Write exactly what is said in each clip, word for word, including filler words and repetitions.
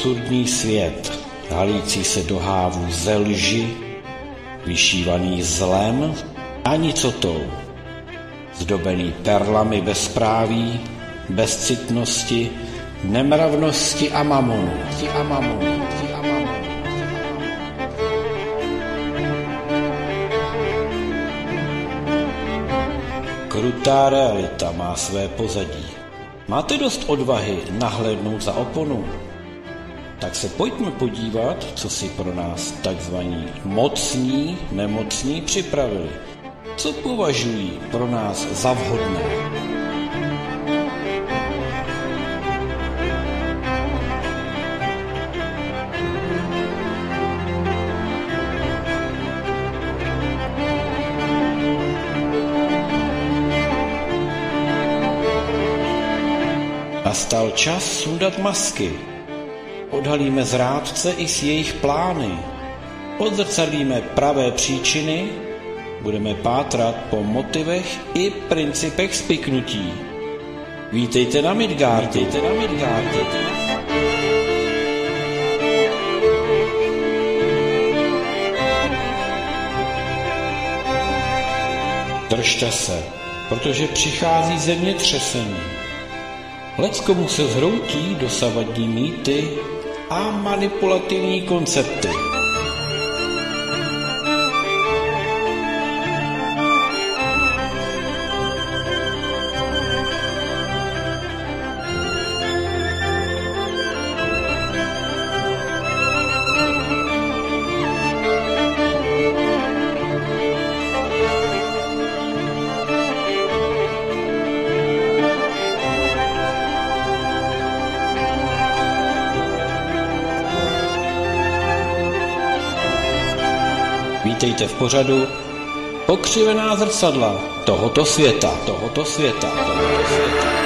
absurdní svět, halící se do hávu ze lži, vyšívaný zlem a nicotou, zdobený perlami bezpráví, bezcitnosti, nemravnosti a mamonu. A mamonu. A mamonu. Krutá realita má své pozadí. Máte dost odvahy nahlédnout za oponu? Tak se pojďme podívat, co si pro nás takzvaní mocní, nemocní připravili. Co považují pro nás za vhodné? Nastal čas sundat masky. Odhalíme zrádce i s jejich plány. Odzrcadlíme pravé příčiny. Budeme pátrat po motivech i principech spiknutí. Vítejte na Midgardu. Vítejte na Midgardu. Držte se, protože přichází zemětřesení. Leckomu se zhroutí dosavadní mýty a manipulativní koncepty. Vítejte v pořadu Pokřivená zrcadla tohoto světa, tohoto světa, tohoto světa.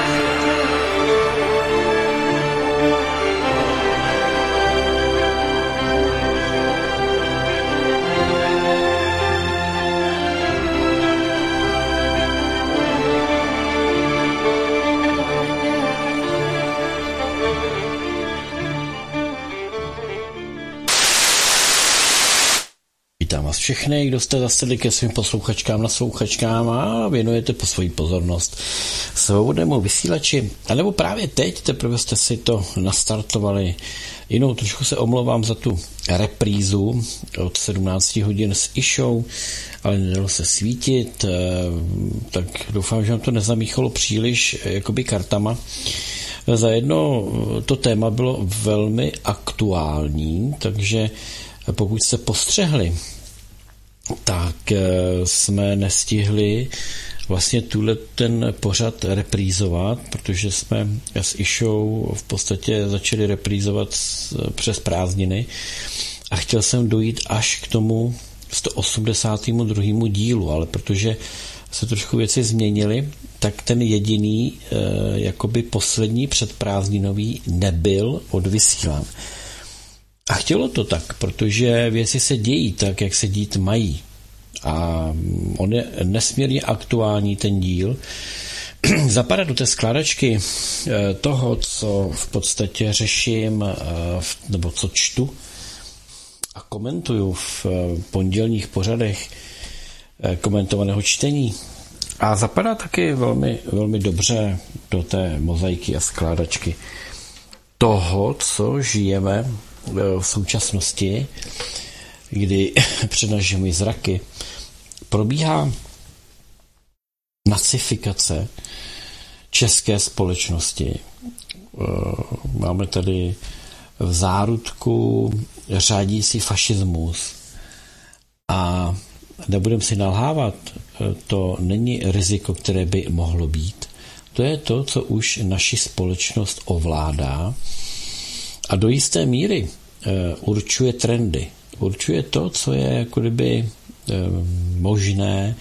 Vítám vás všechny, kdo jste zasedli ke svým posluchačkám, naslouchačkám a věnujete po svoji pozornost svobodnému vysílači. A nebo právě teď teprve jste si to nastartovali. Jinou trošku se omlouvám za tu reprízu od sedmnáct hodin s Išou, ale nedalo se svítit, tak doufám, že vám to nezamíchalo příliš jakoby kartama. Zajedno to téma bylo velmi aktuální, takže pokud jste postřehli, tak jsme nestihli vlastně tuhle ten pořad reprízovat, protože jsme s Išou v podstatě začali reprízovat přes prázdniny a chtěl jsem dojít až k tomu sto osmdesátému druhému dílu, ale protože se trošku věci změnily, tak ten jediný jakoby poslední předprázdninový nebyl odvysílán. A chtělo to tak, protože věci se dějí tak, jak se dít mají. A on je nesmírně aktuální, ten díl. Zapadá do té skládačky toho, co v podstatě řeším, nebo co čtu a komentuju v pondělních pořadech komentovaného čtení. A zapadá taky velmi, velmi dobře do té mozaiky a skládačky toho, co žijeme v současnosti, kdy před našimi zraky probíhá nacifikace české společnosti. Máme tady v zárodku řádící fašismus a nebudem si nalhávat, to není riziko, které by mohlo být. To je to, co už naši společnost ovládá a do jisté míry určuje trendy. Určuje to, co je jako kdyby možné,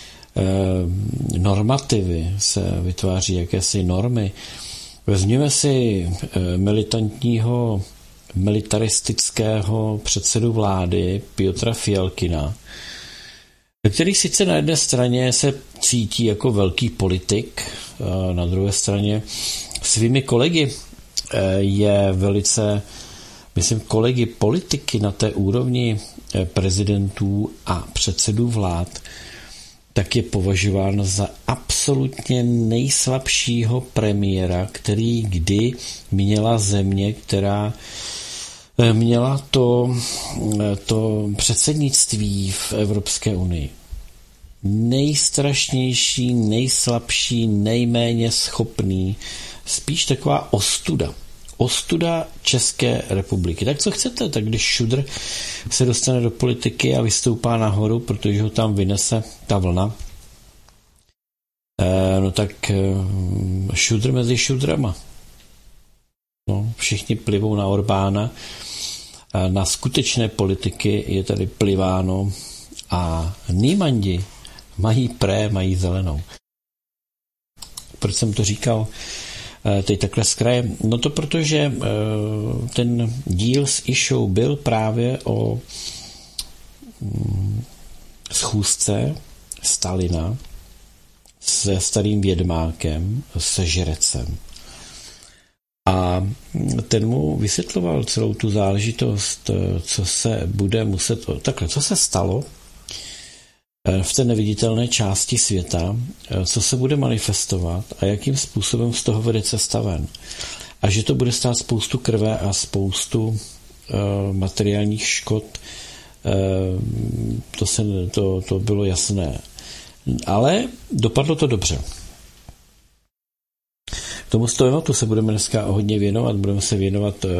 normativy, se vytváří jakési normy. Vezměme si militantního, militaristického předsedu vlády Piotra Fialkina, který sice na jedné straně se cítí jako velký politik, a na druhé straně svými kolegy je velice, myslím, kolegy politiky na té úrovni prezidentů a předsedů vlád, tak je považován za absolutně nejslabšího premiéra, který kdy měla země, která měla to, to předsednictví v Evropské unii. Nejstrašnější, nejslabší, nejméně schopný, spíš taková ostuda. Ostuda České republiky. Tak co chcete? Tak když Šudr se dostane do politiky a vystoupá nahoru, protože ho tam vynese ta vlna, eh, no tak eh, Šudr mezi šudrama. No, všichni plivou na Orbána, a na skutečné politiky je tady pliváno a Nýmandi mají pré, mají zelenou. Proč jsem to říkal teď takhle z kraje? No to protože ten díl s Išou byl právě o schůzce Stalina se starým vědmákem, se žrecem. A ten mu vysvětloval celou tu záležitost, co se bude muset... Takhle, co se stalo v té neviditelné části světa, co se bude manifestovat a jakým způsobem z toho vede cesta ven. A že to bude stát spoustu krve a spoustu uh, materiálních škod, uh, to, se, to, to bylo jasné. Ale dopadlo to dobře. Tomu tématu se budeme dneska hodně věnovat, budeme se věnovat uh,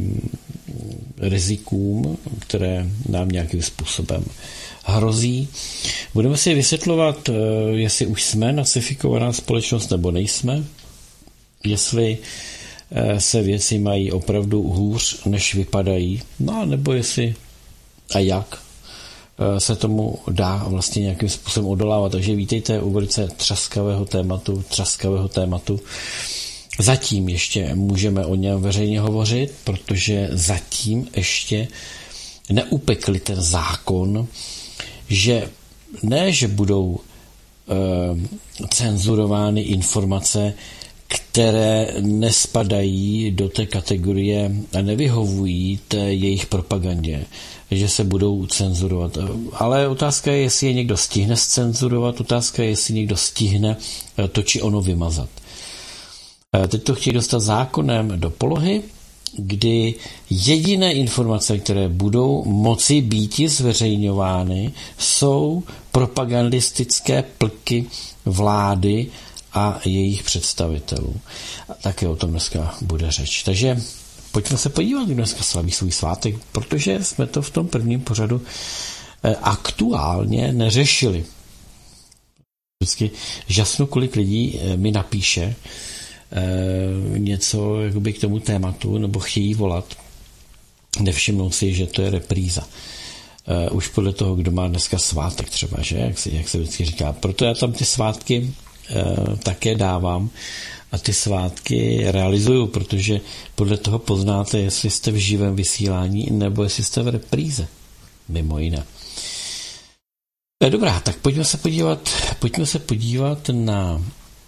rizikům, které nám nějakým způsobem hrozí. Budeme si vysvětlovat, jestli už jsme nacifikovaná společnost nebo nejsme, jestli se věci mají opravdu hůř, než vypadají, no nebo jestli a jak se tomu dá vlastně nějakým způsobem odolávat. Takže vítejte u velice třaskavého tématu, třaskavého tématu. Zatím ještě můžeme o něm veřejně hovořit, protože zatím ještě neupekli ten zákon, že ne, že budou e, cenzurovány informace, které nespadají do té kategorie a nevyhovují té jejich propagandě, že se budou cenzurovat. Ale otázka je, jestli je někdo stihne zcenzurovat, otázka je, jestli někdo stihne to či ono vymazat. E, teď to chtějí dostat zákonem do polohy, kdy jediné informace, které budou moci být zveřejňovány, jsou propagandistické plky vlády a jejich představitelů. A také o tom dneska bude řeč. Takže pojďme se podívat, kdo dneska slaví svůj svátek, protože jsme to v tom prvním pořadu aktuálně neřešili. Vždycky žasnu, kolik lidí mi napíše něco jakoby k tomu tématu, nebo chtějí volat, nevšimnout si, že to je repríza. Uh, už podle toho, kdo má dneska svátek třeba, že? Jak se, jak se vždycky říká. Proto já tam ty svátky uh, také dávám a ty svátky realizuju, protože podle toho poznáte, jestli jste v živém vysílání, nebo jestli jste v repríze. Mimo jiné. Dobrá, tak pojďme se podívat, pojďme se podívat na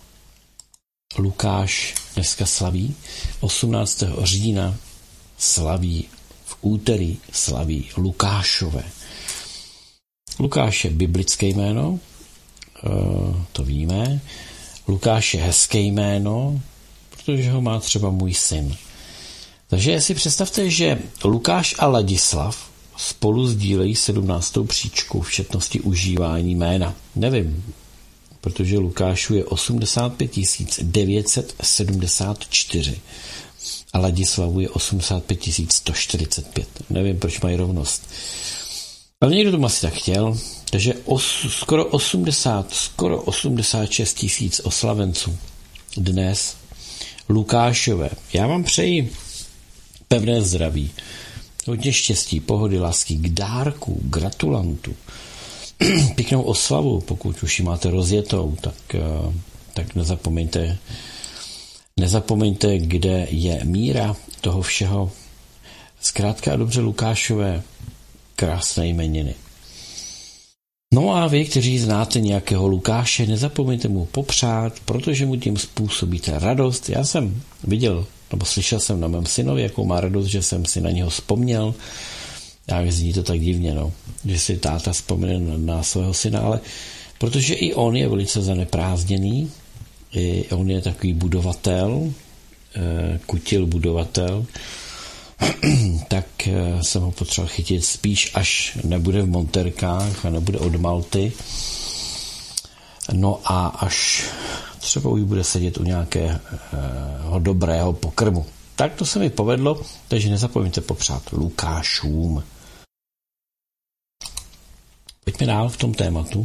Lukáš dneska slaví, osmnáctého října slaví, v úterý slaví Lukášové. Lukáš je biblické jméno, to víme. Lukáš je hezké jméno, protože ho má třeba můj syn. Takže si představte, že Lukáš a Ladislav spolu sdílejí sedmnáctou příčku v četnosti užívání jména. Nevím, protože Lukášu je osmdesát pět tisíc devět set sedmdesát čtyři a Ladislavu je osmdesát pět tisíc sto čtyřicet pět. Nevím, proč mají rovnost. Ale někdo to asi tak chtěl, takže os, skoro osmdesát, skoro osmdesát šest tisíc oslavenců dnes Lukášové. Já vám přeji pevné zdraví, hodně štěstí, pohody, lásky, k dárku, gratulantů, pěknou oslavu, pokud už ji máte rozjetou, tak, tak nezapomeňte, nezapomeňte, kde je míra toho všeho. Zkrátka a dobře, Lukášové, krásné jmeniny. No a vy, kteří znáte nějakého Lukáše, nezapomeňte mu popřát, protože mu tím způsobíte radost. Já jsem viděl nebo slyšel jsem na mém synovi, jakou má radost, že jsem si na něho vzpomněl. Já zní to tak divně, no, že si táta vzpomene na svého syna, ale protože i on je velice zaneprázdněný, i on je takový budovatel, kutil budovatel, tak jsem ho potřeboval chytit spíš, až nebude v monterkách a nebude od Malty. No a až třeba už bude sedět u nějakého dobrého pokrmu. Tak to se mi povedlo, takže nezapomeňte popřát Lukášům. Pojďme dál v tom tématu.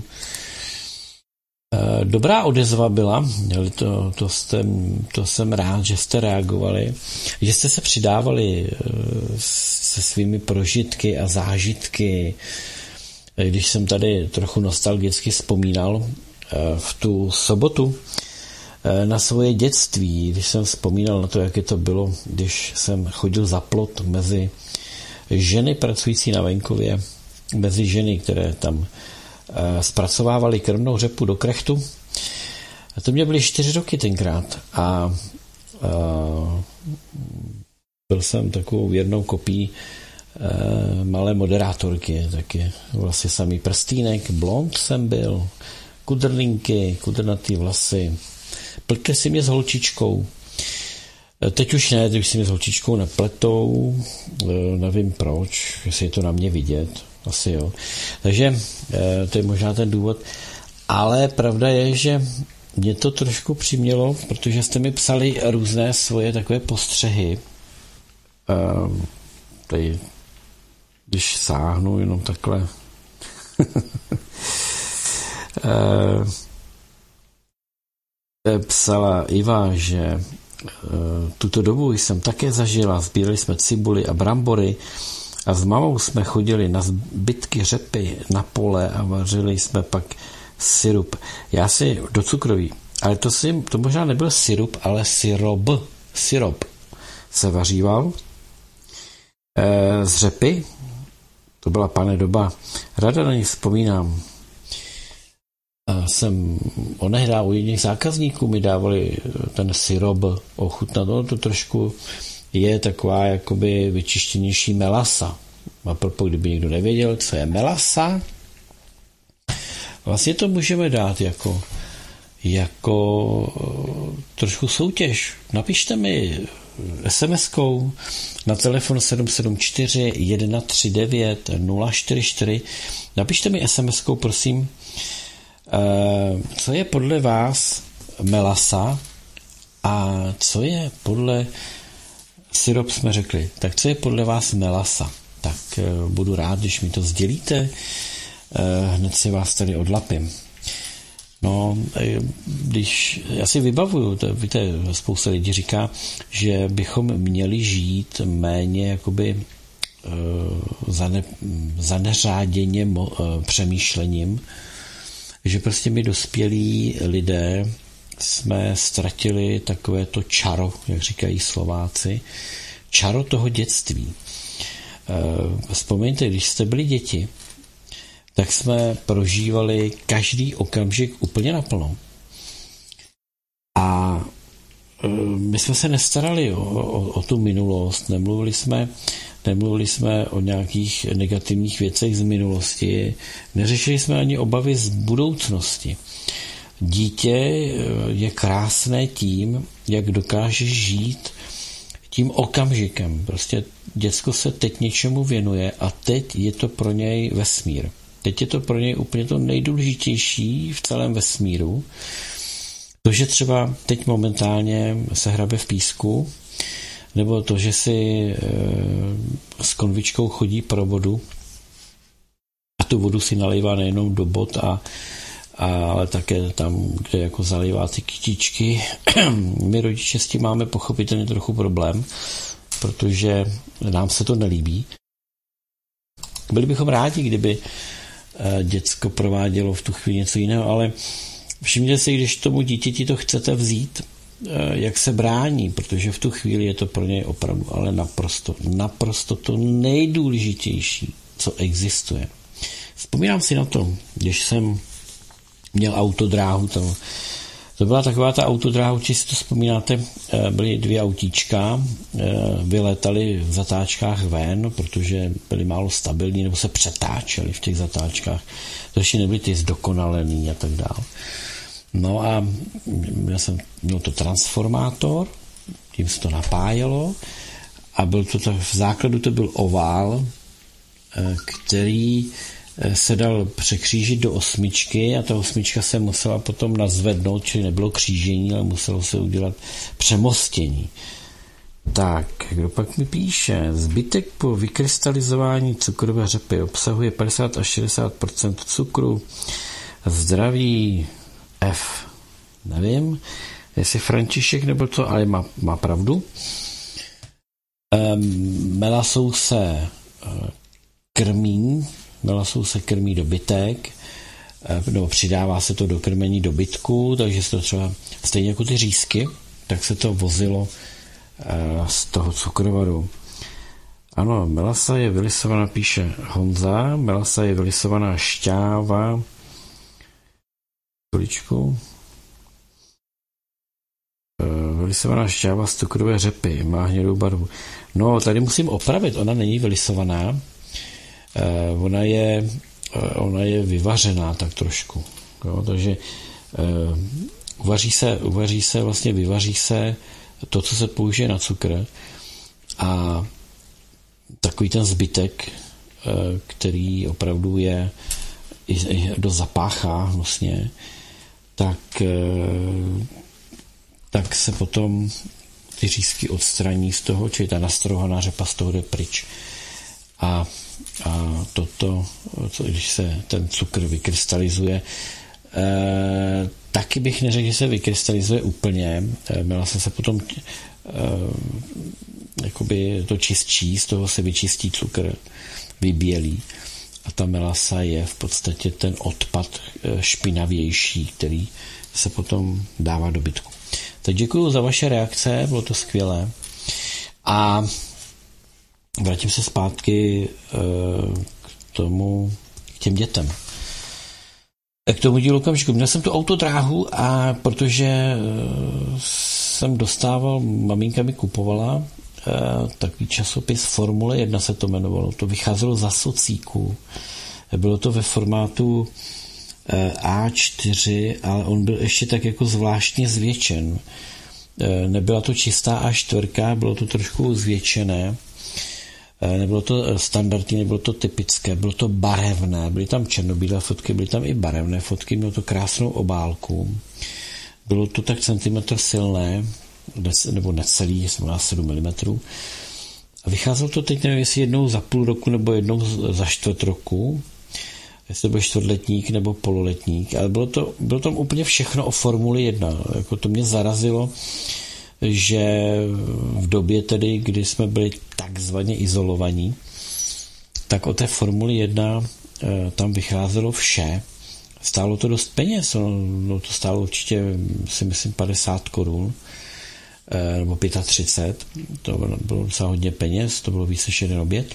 Dobrá odezva byla, to, to, jste, to jsem rád, že jste reagovali, že jste se přidávali se svými prožitky a zážitky. Když jsem tady trochu nostalgicky vzpomínal v tu sobotu na svoje dětství, když jsem vzpomínal na to, jak je to bylo, když jsem chodil za plot mezi ženy pracující na venkově, mezi ženy, které tam zpracovávali krmnou řepu do krechtu. A to mě byly čtyři roky tenkrát a, a byl jsem takovou věrnou kopií a, malé moderátorky, taky vlastně samý prstýnek, blond jsem byl, kudrlinky, kudrnatý vlasy, pletli si mě s holčičkou. Teď už ne, teď už si mě s holčičkou nepletou, nevím proč, jestli je to na mě vidět, asi jo. Takže to je možná ten důvod, ale pravda je, že mě to trošku přimělo, protože jste mi psali různé svoje takové postřehy. Tady, když sáhnu jenom takhle. Psala Iva, že tuto dobu jsem také zažila, sbírali jsme cibuly a brambory a s mamou jsme chodili na zbytky řepy na pole a vařili jsme pak syrup. Já si do cukroví, ale to, si, to možná nebyl syrup, ale syrop. Syrop se vaříval e, z řepy. To byla pane doba. Rada na ní vzpomínám. A jsem onehdá u jedných zákazníků mi dávali ten syrop ochutnat. No, to trošku je taková jakoby vyčištěnější melasa. A proto, kdyby někdo nevěděl, co je melasa, vlastně to můžeme dát jako, jako trošku soutěž. Napište mi es em eskou na telefon sedm sedm čtyři jedna tři devět nula čtyři čtyři. Napište mi es em eskou, prosím, co je podle vás melasa a co je podle syrop jsme řekli. Tak co je podle vás melasa? Tak budu rád, když mi to sdělíte. Hned si vás tady odlapím. No, když já si vybavuju, to, víte, spousta lidí říká, že bychom měli žít méně jakoby zane, zaneřáděně mo, přemýšlením, že prostě my dospělí lidé jsme ztratili takové to čaro, jak říkají Slováci, čaro toho dětství. Vzpomeňte, když jste byli děti, tak jsme prožívali každý okamžik úplně naplno. A my jsme se nestarali o, o, o tu minulost, nemluvili jsme, nemluvili jsme o nějakých negativních věcech z minulosti, neřešili jsme ani obavy z budoucnosti. Dítě je krásné tím, jak dokáže žít tím okamžikem. Prostě děcko se teď něčemu věnuje a teď je to pro něj vesmír. Teď je to pro něj úplně to nejdůležitější v celém vesmíru. To, že třeba teď momentálně se hrabe v písku, nebo to, že si e, s konvičkou chodí pro vodu a tu vodu si nalejvá nejenom do bot, a, a, ale také tam, kde jako zalejvá ty kytičky. My rodiče s tím máme pochopitelně trochu problém, protože nám se to nelíbí. Byli bychom rádi, kdyby děcko provádělo v tu chvíli něco jiného, ale všimněte si, když tomu dítěti to chcete vzít, jak se brání, protože v tu chvíli je to pro něj opravdu, ale naprosto, naprosto to nejdůležitější, co existuje. Vzpomínám si na to, když jsem měl autodráhu, tam To byla taková ta autodráha, určitě si to vzpomínáte, byly dvě autíčka, vylétaly v zatáčkách ven, protože byly málo stabilní, nebo se přetáčely v těch zatáčkách, to ještě nebyly ty zdokonalený a tak dále. No a já jsem měl to transformátor, tím se to napájelo a byl to tak, v základu to byl ovál, který se dal překřížit do osmičky a ta osmička se musela potom nazvednout, čili nebylo křížení, ale muselo se udělat přemostění. Tak, kdo pak mi píše? Zbytek po vykrystalizování cukrové řepy obsahuje padesát až šedesát procent cukru. Zdraví F. Nevím, jestli František nebo to, ale má, má pravdu. Um, melasou se uh, krmí, melasou se krmí dobytek, uh, nebo přidává se to do krmení dobytku, takže se to třeba, stejně jako ty řízky, tak se to vozilo uh, z toho cukrovaru. Ano, melasa je vylisovaná, píše Honza, melasa je vylisovaná šťáva, Količku. Vylisovaná šťáva z cukrové řepy, má hnědou barvu. No, tady musím opravit, ona není vylisovaná, ona je, ona je vyvařená tak trošku. Jo, takže uvaří se, uvaří se, vlastně vyvaří se to, co se použije na cukr a takový ten zbytek, který opravdu je dost zapáchá vlastně, tak, tak se potom ty řízky odstraní z toho, čili ta nastrouhaná řepa z toho jde pryč. A, a toto, co, když se ten cukr vykrystalizuje, eh, taky bych neřekl, že se vykrystalizuje úplně. Melasa se potom eh, jakoby to čistí, z toho se vyčistí cukr, vybělí. A ta melasa je v podstatě ten odpad špinavější, který se potom dává do bytku. Tak děkuji za vaše reakce, bylo to skvělé. A vrátím se zpátky k tomu, k těm dětem. K tomu dílu okamžiku. Měl jsem tu autodráhu a protože jsem dostával, maminka mi kupovala takový časopis Formule jedna se to jmenovalo. To vycházelo za socíku. Bylo to ve formátu á čtyři, ale on byl ještě tak jako zvláštně zvětšen. Nebyla to čistá á čtyři, bylo to trošku zvětšené. Nebylo to standardní, nebylo to typické, bylo to barevné. Byly tam černobílé fotky, byly tam i barevné fotky, mělo to krásnou obálku. Bylo to tak centimetr silné, nebo necelý, jsem sedm milimetrů. A vycházelo to teď, nevím, jestli jednou za půl roku, nebo jednou za čtvrt roku, jestli to byl čtvrtletník nebo pololetník, ale bylo to, bylo tam úplně všechno o Formuli jedna. Jako to mě zarazilo, že v době tedy, kdy jsme byli takzvaně izolovaní, tak o té Formuli jedna tam vycházelo vše. Stálo to dost peněz, no, no to stálo určitě, si myslím, padesát korun, nebo třicet pět, to bylo docela hodně peněz, to bylo víc než jeden oběd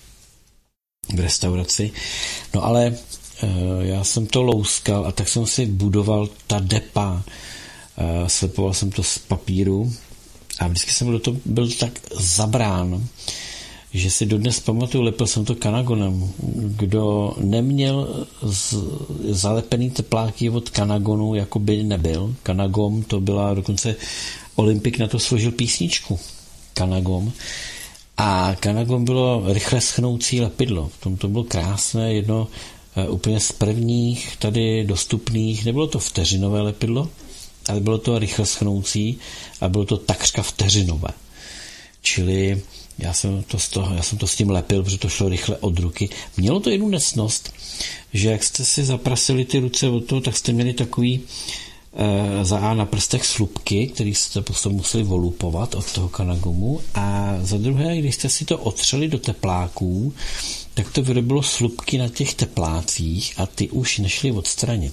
v restauraci. No ale já jsem to louskal a tak jsem si budoval ta depa, slepoval jsem to z papíru a vždycky jsem do toho byl tak zabrán, že si dodnes pamatuju, lepil jsem to Kanagonem. Kdo neměl z, zalepený tepláky od Kanagonu, jako by nebyl. Kanagom, to byla dokonce Olympik na to složil písničku. Kanagom. A Kanagom bylo rychle schnoucí lepidlo. V tom to bylo krásné, jedno úplně z prvních tady dostupných. Nebylo to vteřinové lepidlo, ale bylo to rychle schnoucí a bylo to takřka vteřinové. Čili já jsem to s, toho, já jsem to s tím lepil, protože to šlo rychle od ruky. Mělo to jednu nesnost, že jak jste si zaprasili ty ruce od toho, tak jste měli takový e, za A na prstech slupky, který jste prostě museli volupovat od toho Kanagomu, a za druhé, když jste si to otřeli do tepláků, tak to vyrobilo slupky na těch teplácích a ty už nešli odstranit.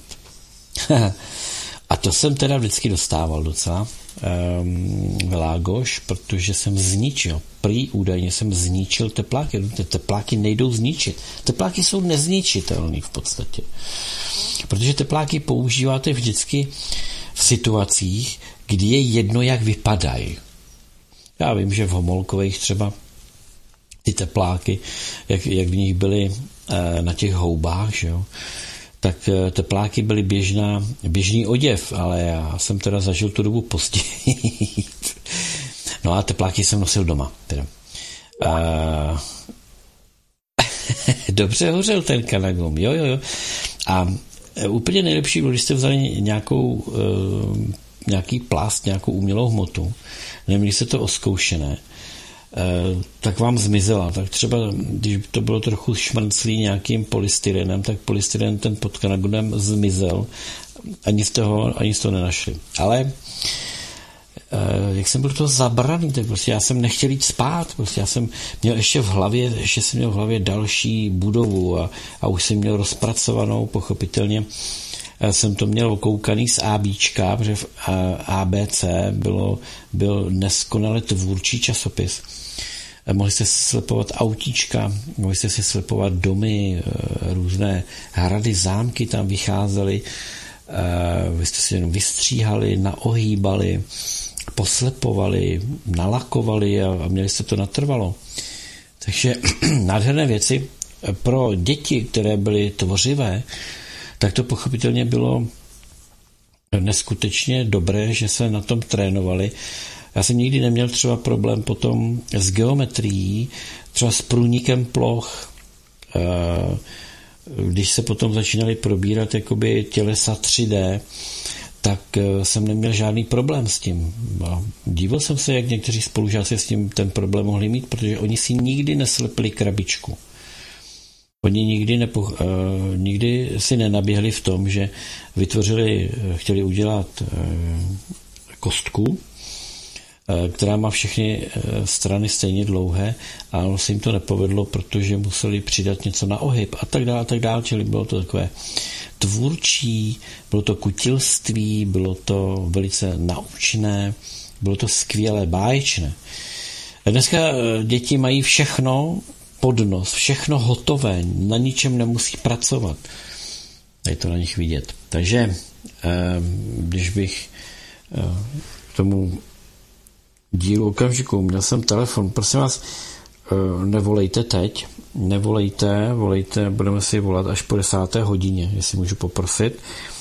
A to jsem teda vždycky dostával docela um, lágoš, protože jsem zničil, prý údajně jsem zničil tepláky. Tepláky nejdou zničit. Tepláky jsou nezničitelné v podstatě. Protože tepláky používáte vždycky v situacích, kdy je jedno, jak vypadají. Já vím, že v Homolkových třeba ty tepláky, jak, jak v nich byly e, na těch houbách, že jo, tak e, tepláky byly běžná, běžný oděv, ale já jsem teda zažil tu dobu později. No a tepláky jsem nosil doma. Teda. E, dobře hořel ten Canagum, jo, jo, jo. A e, úplně nejlepší bylo, když jste vzali nějakou, e, nějaký plast, nějakou umělou hmotu, neměli se to oskoušené, tak vám zmizela. Tak třeba, když to bylo trochu šmrnclý nějakým polystyrenem, tak polystyren ten pod Canagumem zmizel. Ani z toho, ani z toho nenašli. Ale jak jsem byl to zabraný, tak prostě já jsem nechtěl jít spát. Prostě já jsem měl ještě v hlavě, ještě jsem měl v hlavě další budovu a, a už jsem měl rozpracovanou, pochopitelně jsem to měl okoukaný z ABčka, protože v A B C bylo, byl neskonale tvůrčí časopis. Mohli jste si slepovat autíčka, mohli jste si slepovat domy, různé hrady, zámky tam vycházely, vy jste si jenom vystříhali, naohýbali, poslepovali, nalakovali a, a měli jste to natrvalo. Takže nádherné věci pro děti, které byly tvořivé, tak to pochopitelně bylo neskutečně dobré, že se na tom trénovali. Já jsem nikdy neměl třeba problém potom s geometrií, třeba s průnikem ploch, když se potom začínali probírat jakoby tělesa tři dé, tak jsem neměl žádný problém s tím. Díval jsem se, jak někteří spolužáci s tím ten problém mohli mít, protože oni si nikdy neslepili krabičku. Oni nikdy, nepo, uh, nikdy si nenaběhli v tom, že vytvořili, chtěli udělat uh, kostku, uh, která má všechny uh, strany stejně dlouhé, a ono se jim to nepovedlo, protože museli přidat něco na ohyb a tak dále, a tak dále, čili bylo to takové tvůrčí, bylo to kutilství, bylo to velice naučné, bylo to skvělé, báječné. Dneska uh, děti mají všechno podnos, všechno hotové, na ničem nemusí pracovat. Je to na nich vidět. Takže, když bych k tomu dílu okamžiku měl jsem telefon, prosím vás, nevolejte teď, nevolejte, volejte, budeme si volat až po desáté hodině, jestli můžu poprosit.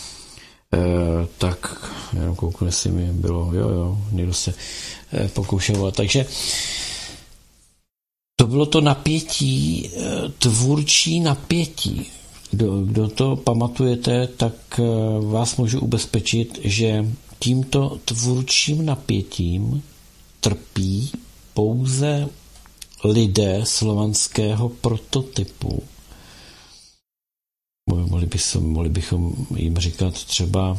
Tak, jenom kouknu, jestli mi bylo, jo, jo, někdo se pokoušel volat. Takže to bylo to napětí, tvůrčí napětí. Kdo, kdo to pamatujete, tak vás můžu ubezpečit, že tímto tvůrčím napětím trpí pouze lidé slovanského prototypu. Mohli bychom, mohli bychom jim říkat třeba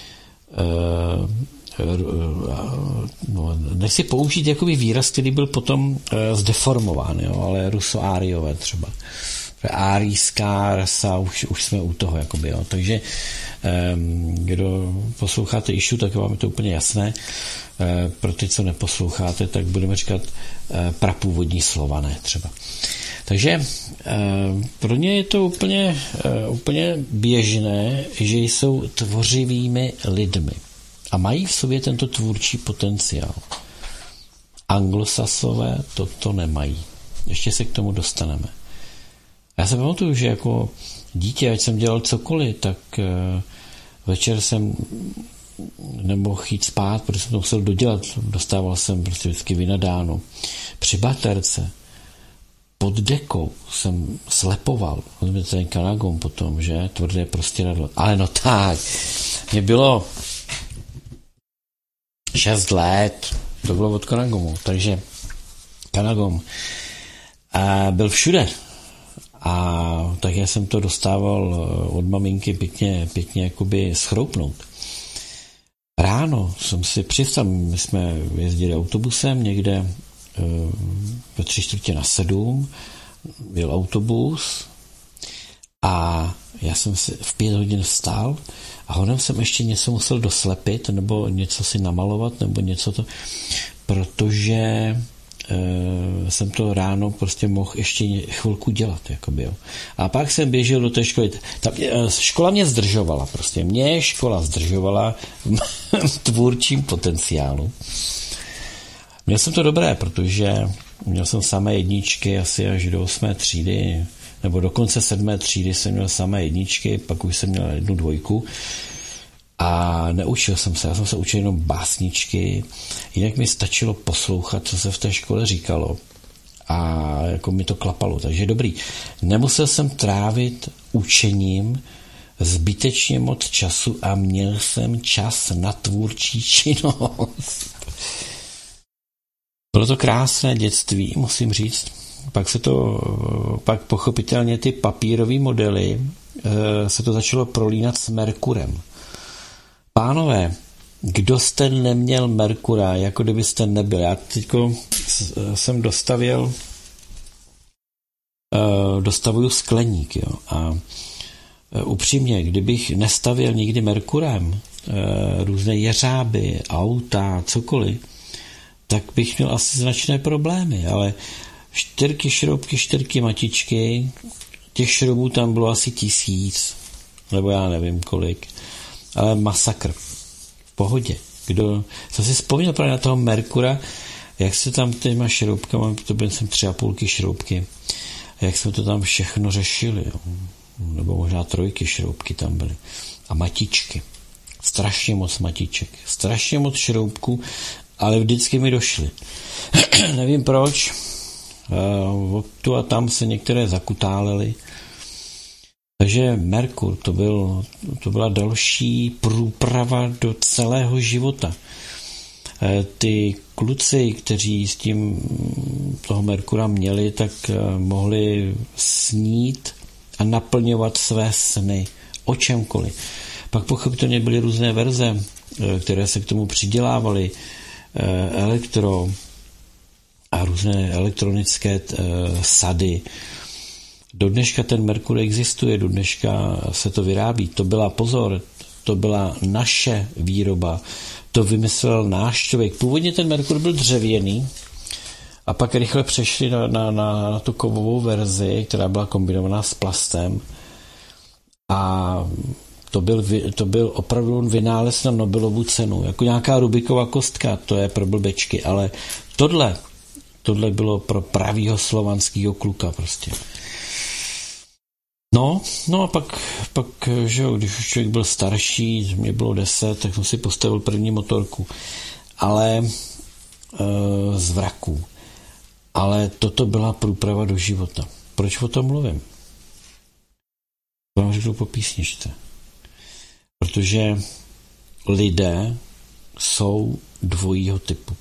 no, nechci použít jakoby výraz, který byl potom uh, zdeformován, jo, ale rusoáriové třeba. Árijská rasa, už, už jsme u toho, jakoby, jo. Takže um, kdo posloucháte Išu, tak vám je to úplně jasné. Uh, pro ty, co neposloucháte, tak budeme říkat uh, prapůvodní Slované třeba. Takže uh, pro ně je to úplně, uh, úplně běžné, že jsou tvořivými lidmi. A mají v sobě tento tvůrčí potenciál. Anglosasové toto nemají. Ještě se k tomu dostaneme. Já se pamatuju, že jako dítě, ať jsem dělal cokoliv, tak večer jsem nemohl jít spát, protože jsem to musel dodělat. Dostával jsem prostě vždycky vynadáno. Při baterce pod dekou jsem slepoval. Rozumíte, ten Canagum potom, že? Tvrdé prostěradlo. Ale no tak, mě bylo šest let, to bylo od Canagumu, takže Canagum a byl všude. A tak já jsem to dostával od maminky pěkně, pěkně jakoby schroupnout. Ráno jsem si přistal, my jsme jezdili autobusem někde ve tři čtvrtě na sedm, byl autobus a já jsem si v pět hodin vstal a honem jsem ještě něco musel doslepit nebo něco si namalovat nebo něco to, protože e, jsem to ráno prostě mohl ještě chvilku dělat. Jakoby, jo. A pak jsem běžel do té školy. Ta, e, škola mě zdržovala. Prostě mě škola zdržovala v tvůrčím potenciálu. Měl jsem to dobré, protože měl jsem samé jedničky asi až do osmé třídy, nebo do konce sedmé třídy jsem měl samé jedničky, pak už jsem měl jednu dvojku a neučil jsem se, já jsem se učil jenom básničky, jinak mi stačilo poslouchat, co se v té škole říkalo a jako mi to klapalo, takže dobrý. Nemusel jsem trávit učením zbytečně moc času a měl jsem čas na tvůrčí činnost. Bylo to krásné dětství, musím říct. Pak se to, pak pochopitelně ty papírové modely se to začalo prolínat s Merkurem. Pánové, kdo jste neměl Merkura, jako kdybyste nebyl. Já teďko jsem dostavil dostavuju skleník, jo, a upřímně, kdybych nestavil nikdy Merkurem různé jeřáby, auta, cokoliv, tak bych měl asi značné problémy, ale čtyřky šroubky, čtyřky matičky, těch šroubů tam bylo asi tisíc, nebo já nevím kolik, ale masakr. V pohodě. Kdo, co si vzpomněl právě na toho Merkura, jak se tam těma šroubkama, to byly jsem tři a půlky šroubky, jak jsme to tam všechno řešili, jo. Nebo možná trojky šroubky tam byly. A matičky. Strašně moc matiček. Strašně moc šroubků, ale vždycky mi došly. Nevím proč. Od tu a tam se některé zakutálely. Takže Merkur, to, byl, to byla další průprava do celého života. Ty kluci, kteří s tím toho Merkura měli, tak mohli snít a naplňovat své sny o čemkoliv. Pak pochopitelně byly různé verze, které se k tomu přidělávaly, elektro a různé elektronické sady. Do dneška ten Merkur existuje, do dneška se to vyrábí. To byla, pozor, to byla naše výroba, to vymyslel náš člověk. Původně ten Merkur byl dřevěný a pak rychle přešli na, na, na, na tu kovovou verzi, která byla kombinovaná s plastem a to byl, to byl opravdu vynález na Nobelovu cenu. Jako nějaká Rubikova kostka, to je pro blbečky, ale tohle, tohle bylo pro pravýho slovanského kluka prostě. No, no a pak, pak že jo, když už člověk byl starší, mě bylo deset, tak jsem si postavil první motorku, ale e, z vraků. Ale toto byla průprava do života. Proč o tom mluvím? Vám řeknu po písničce. Protože lidé jsou dvojího typu.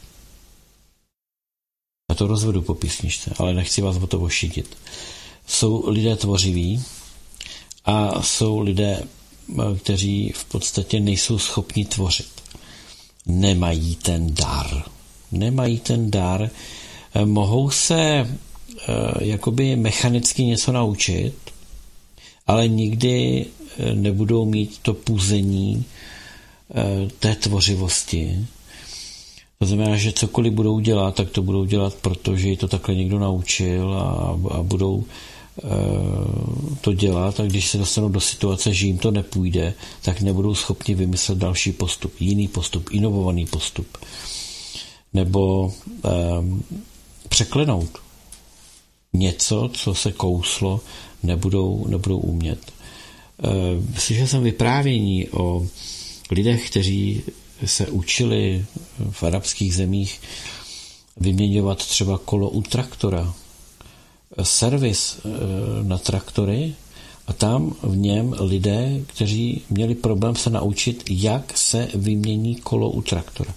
Já to rozvedu po písničce, ale nechci vás o to ošidit. Jsou lidé tvořiví a jsou lidé, kteří v podstatě nejsou schopni tvořit. Nemají ten dar. Nemají ten dar. Mohou se jakoby mechanicky něco naučit, ale nikdy nebudou mít to puzení té tvořivosti. To znamená, že cokoliv budou dělat, tak to budou dělat, protože ji to takhle někdo naučil a, a budou e, to dělat a když se dostanou do situace, že jim to nepůjde, tak nebudou schopni vymyslet další postup, jiný postup, inovovaný postup. Nebo e, překlenout něco, co se kouslo, nebudou, nebudou umět. E, slyšel jsem vyprávění o lidech, kteří se učili v arabských zemích vyměňovat třeba kolo u traktora, servis na traktory a tam v něm lidé, kteří měli problém se naučit, jak se vymění kolo u traktora.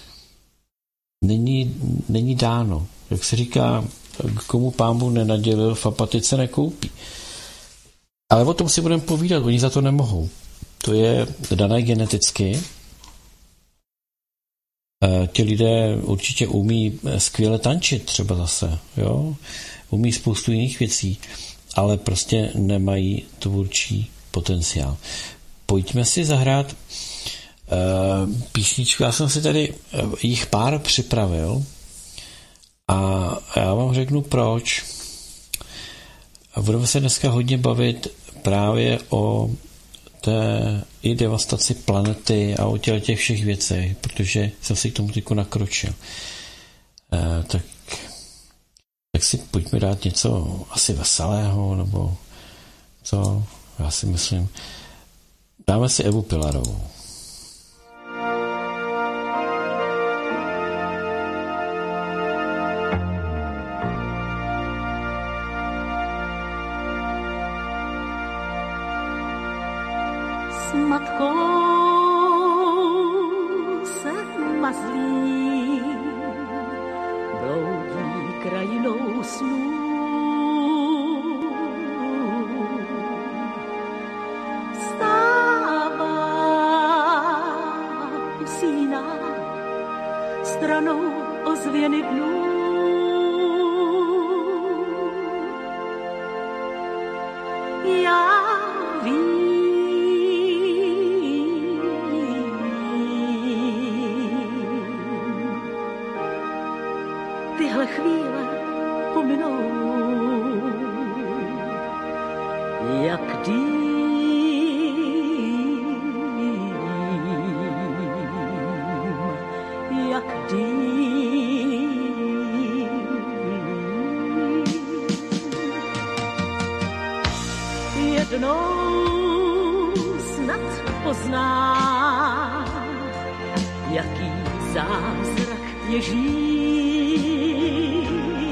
Není, není dáno. Jak se říká, komu Pán Bůh nenadělil, v apatice nekoupí. Ale o tom si budeme povídat, oni za to nemohou. To je dané geneticky. Ti lidé určitě umí skvěle tančit třeba zase, jo? Umí spoustu jiných věcí, ale prostě nemají tvůrčí potenciál. Pojďme si zahrát uh, písničku. Já jsem si tady jich pár připravil A já vám řeknu proč. A budeme se dneska hodně bavit právě o té i devastaci planety a o těch, těch všech věcech, protože jsem si k tomu tyku nakročil. E, tak, tak si pojďme dát něco asi veselého, nebo co, já si myslím. Dáme si Evu Pilarovou. S matkou se mazlí, bloudí krajinou snů. Stává, usíná, stranou ozvěny dnů. Já vím, tyhle chvíle pominou, jak dým, jak dým. Jednou snad pozná, jaký zázrak je žít.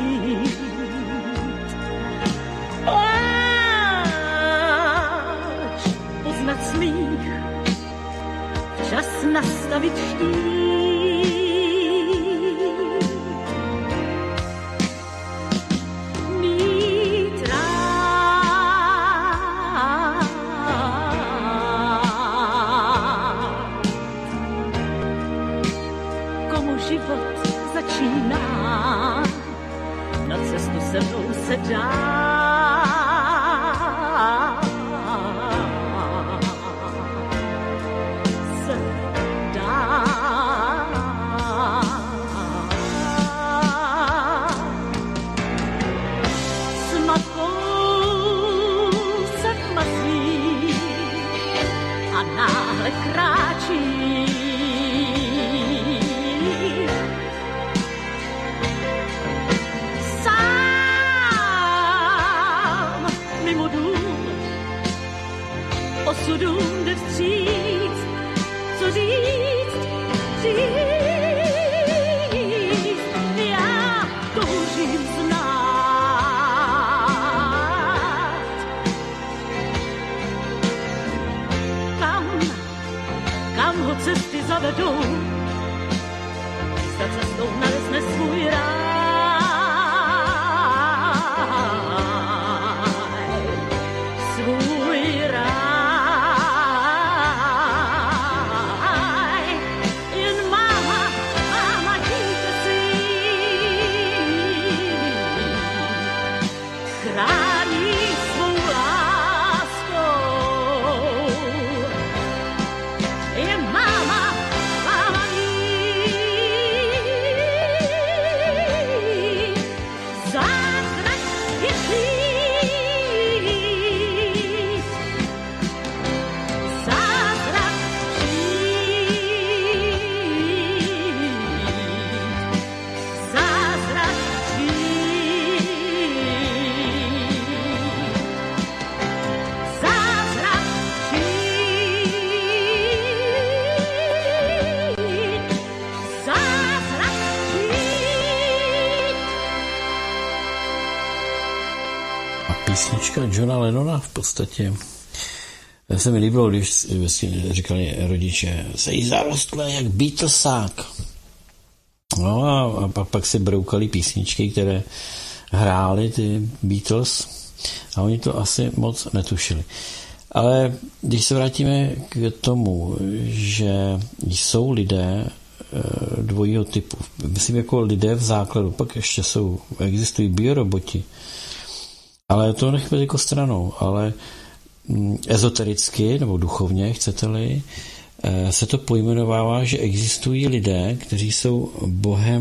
Až poznat smích, včas nastavit štít. Mít rád, komu život začíná, na cestu se mnou se dá. Se dá. S matkou se mazí a náhle kráčí. Osudům jde vstříc, co říct, říct. Já toužím znát, kam, kam ho cesty zavedou. Za cestou nalezne svůj ráj. Svůj ráj. Písnička Johna Lennona v podstatě. Já se mi líbilo, když říkali rodiče, se jí zarostlé jak Beatlesák. No a, a pak si broukali písničky, které hráli ty Beatles a oni to asi moc netušili. Ale když se vrátíme k tomu, že jsou lidé dvojího typu, myslím jako lidé v základu, pak ještě jsou, existují bioroboti, ale to nechme jako stranou, ale ezotericky nebo duchovně, chcete-li, se to pojmenovává, že existují lidé, kteří jsou Bohem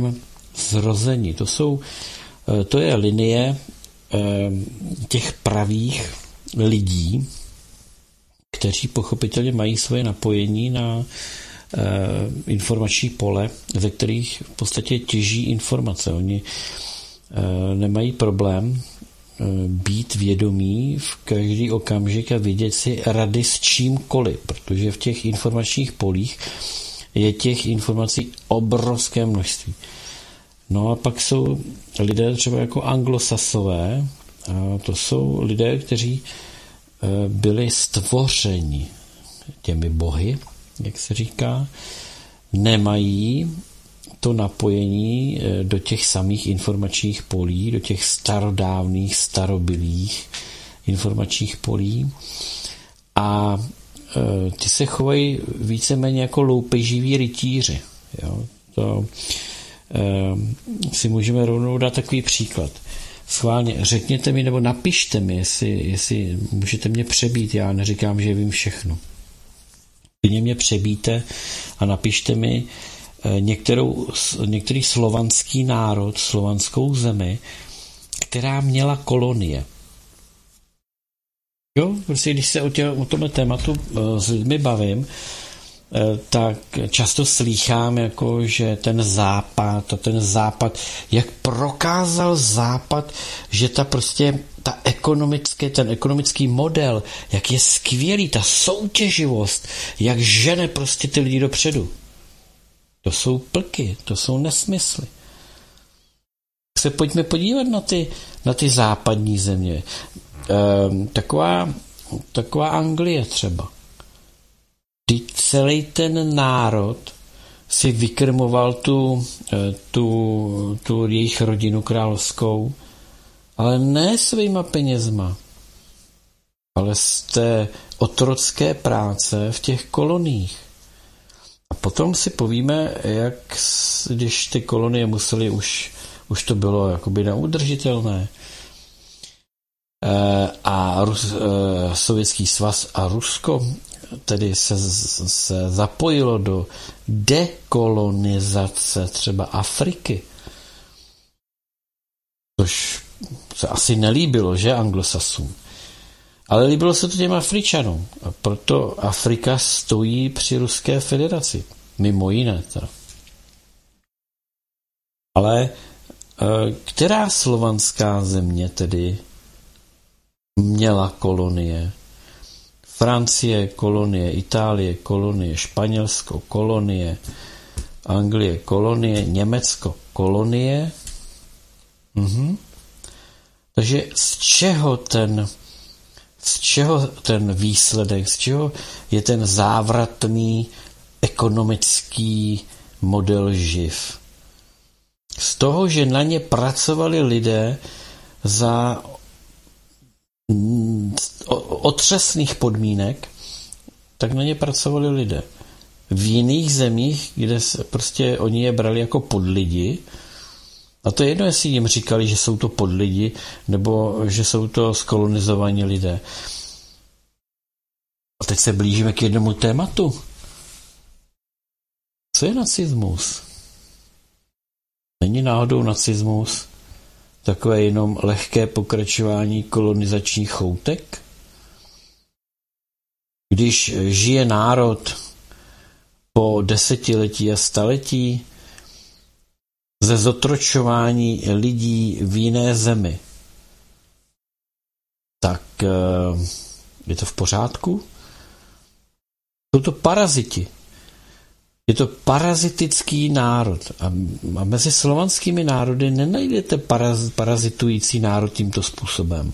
zrození. To jsou, to je linie těch pravých lidí, kteří pochopitelně mají svoje napojení na informační pole, ze kterých v podstatě těží informace. Oni nemají problém být vědomí v každý okamžik a vidět si rady s čímkoliv, protože v těch informačních polích je těch informací obrovské množství. No a pak jsou lidé třeba jako anglosasové, a to jsou lidé, kteří byli stvořeni těmi bohy, jak se říká, nemají to napojení do těch samých informačních polí, do těch starodávných, starobylých informačních polí a e, ty se chovají víceméně jako loupeživí rytíři. Jo? To e, si můžeme rovnou dát takový příklad. Schválně, řekněte mi nebo napište mi, jestli, jestli můžete mě přebít, já neříkám, že vím všechno. Klidně mě přebíte a napište mi některou, některý slovanský národ, slovanskou zemi, která měla kolonie. Jo, prostě když se o, tě, o tomhle tématu s lidmi bavím, tak často slýchám, jako, že ten západ a ten západ, jak prokázal západ, že ta prostě ta ekonomické, ten ekonomický model, jak je skvělý, ta soutěživost, jak žene prostě ty lidi dopředu. To jsou plky, to jsou nesmysly. Se pojďme podívat na ty, na ty západní země. Ehm, taková, taková Anglie třeba. Kdy celý ten národ si vykrmoval tu, tu, tu jejich rodinu královskou, ale ne svýma penězma, ale z té otrocké práce v těch koloniích. A potom si povíme, jak když ty kolonie museli, už, už to bylo jakoby neudržitelné. A Rus, Sovětský svaz a Rusko tedy se, se zapojilo do dekolonizace třeba Afriky. Což se asi nelíbilo, že anglosasům. Ale líbilo se to těm Afričanům. A proto Afrika stojí při Ruské federaci. Mimo jiné. Teda. Ale která slovanská země tedy měla kolonie? Francie kolonie, Itálie kolonie, Španělsko kolonie, Anglie kolonie, Německo kolonie. Mhm. Takže z čeho ten z čeho ten výsledek, z čeho je ten závratný ekonomický model živ? Z toho, že na ně pracovali lidé za otřesných podmínek, tak na ně pracovali lidé. V jiných zemích, kde se prostě oni je brali jako podlidi, a to je jedno, jestli jim říkali, že jsou to podlidi, nebo že jsou to skolonizovaní lidé. A teď se blížíme k jednomu tématu. Co je nacismus? Není náhodou nacismus takové jenom lehké pokračování kolonizačních choutek? Když žije národ po desetiletí a staletí ze zotročování lidí v jiné zemi, tak je to v pořádku? Jsou to paraziti. Je to parazitický národ. A, a mezi slovanskými národy nenajdete paraz, parazitující národ tímto způsobem.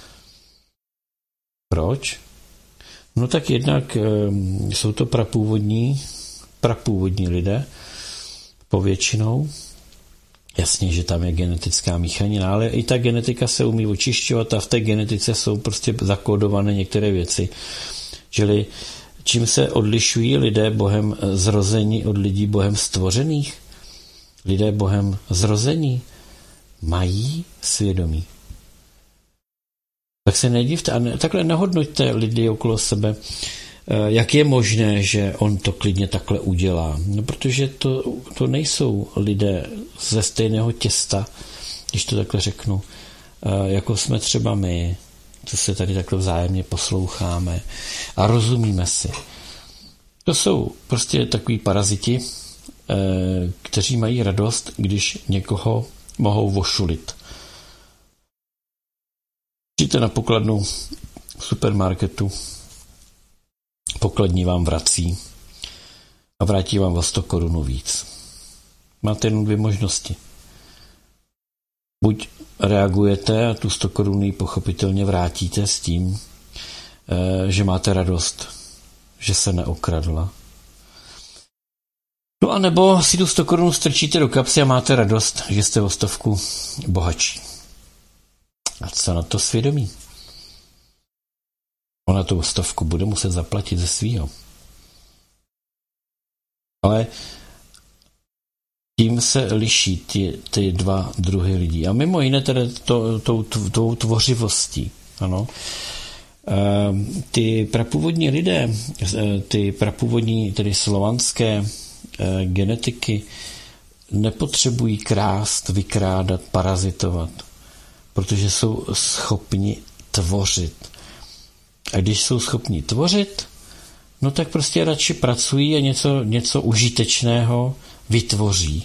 Proč? No tak jednak e, jsou to prapůvodní, prapůvodní lidé, povětšinou. Jasně, že tam je genetická míchanina, ale i ta genetika se umí očišťovat a v té genetice jsou prostě zakódované některé věci. Čili čím se odlišují lidé Bohem zrození od lidí Bohem stvořených? Lidé Bohem zrození mají svědomí. Tak se nedivte a ne, takhle nehodnoťte lidi okolo sebe Jak je možné, že on to klidně takhle udělá? No, protože to, to nejsou lidé ze stejného těsta, když to takhle řeknu, jako jsme třeba my, co se tady takhle vzájemně posloucháme a rozumíme si. To jsou prostě takový paraziti, kteří mají radost, když někoho mohou vošulit. Přijďte na pokladnu v supermarketu, pokladní vám vrací a vrátí vám o sto korun víc. Máte jenom dvě možnosti. Buď reagujete a tu sto korun pochopitelně vrátíte s tím, že máte radost, že se neokradla. No a nebo si tu sto korun strčíte do kapsy a máte radost, že jste o stovku bohatší. A co na to svědomí? Ona tu stovku bude muset zaplatit ze svýho. Ale tím se liší ty, ty dva druhy lidí. A mimo jiné tedy tou to, to, to tvořivostí. Ano. E, ty prapůvodní lidé, ty prapůvodní, tedy slovanské e, genetiky nepotřebují krást, vykrádat, parazitovat, protože jsou schopni tvořit. A když jsou schopni tvořit, no tak prostě radši pracují a něco, něco užitečného vytvoří.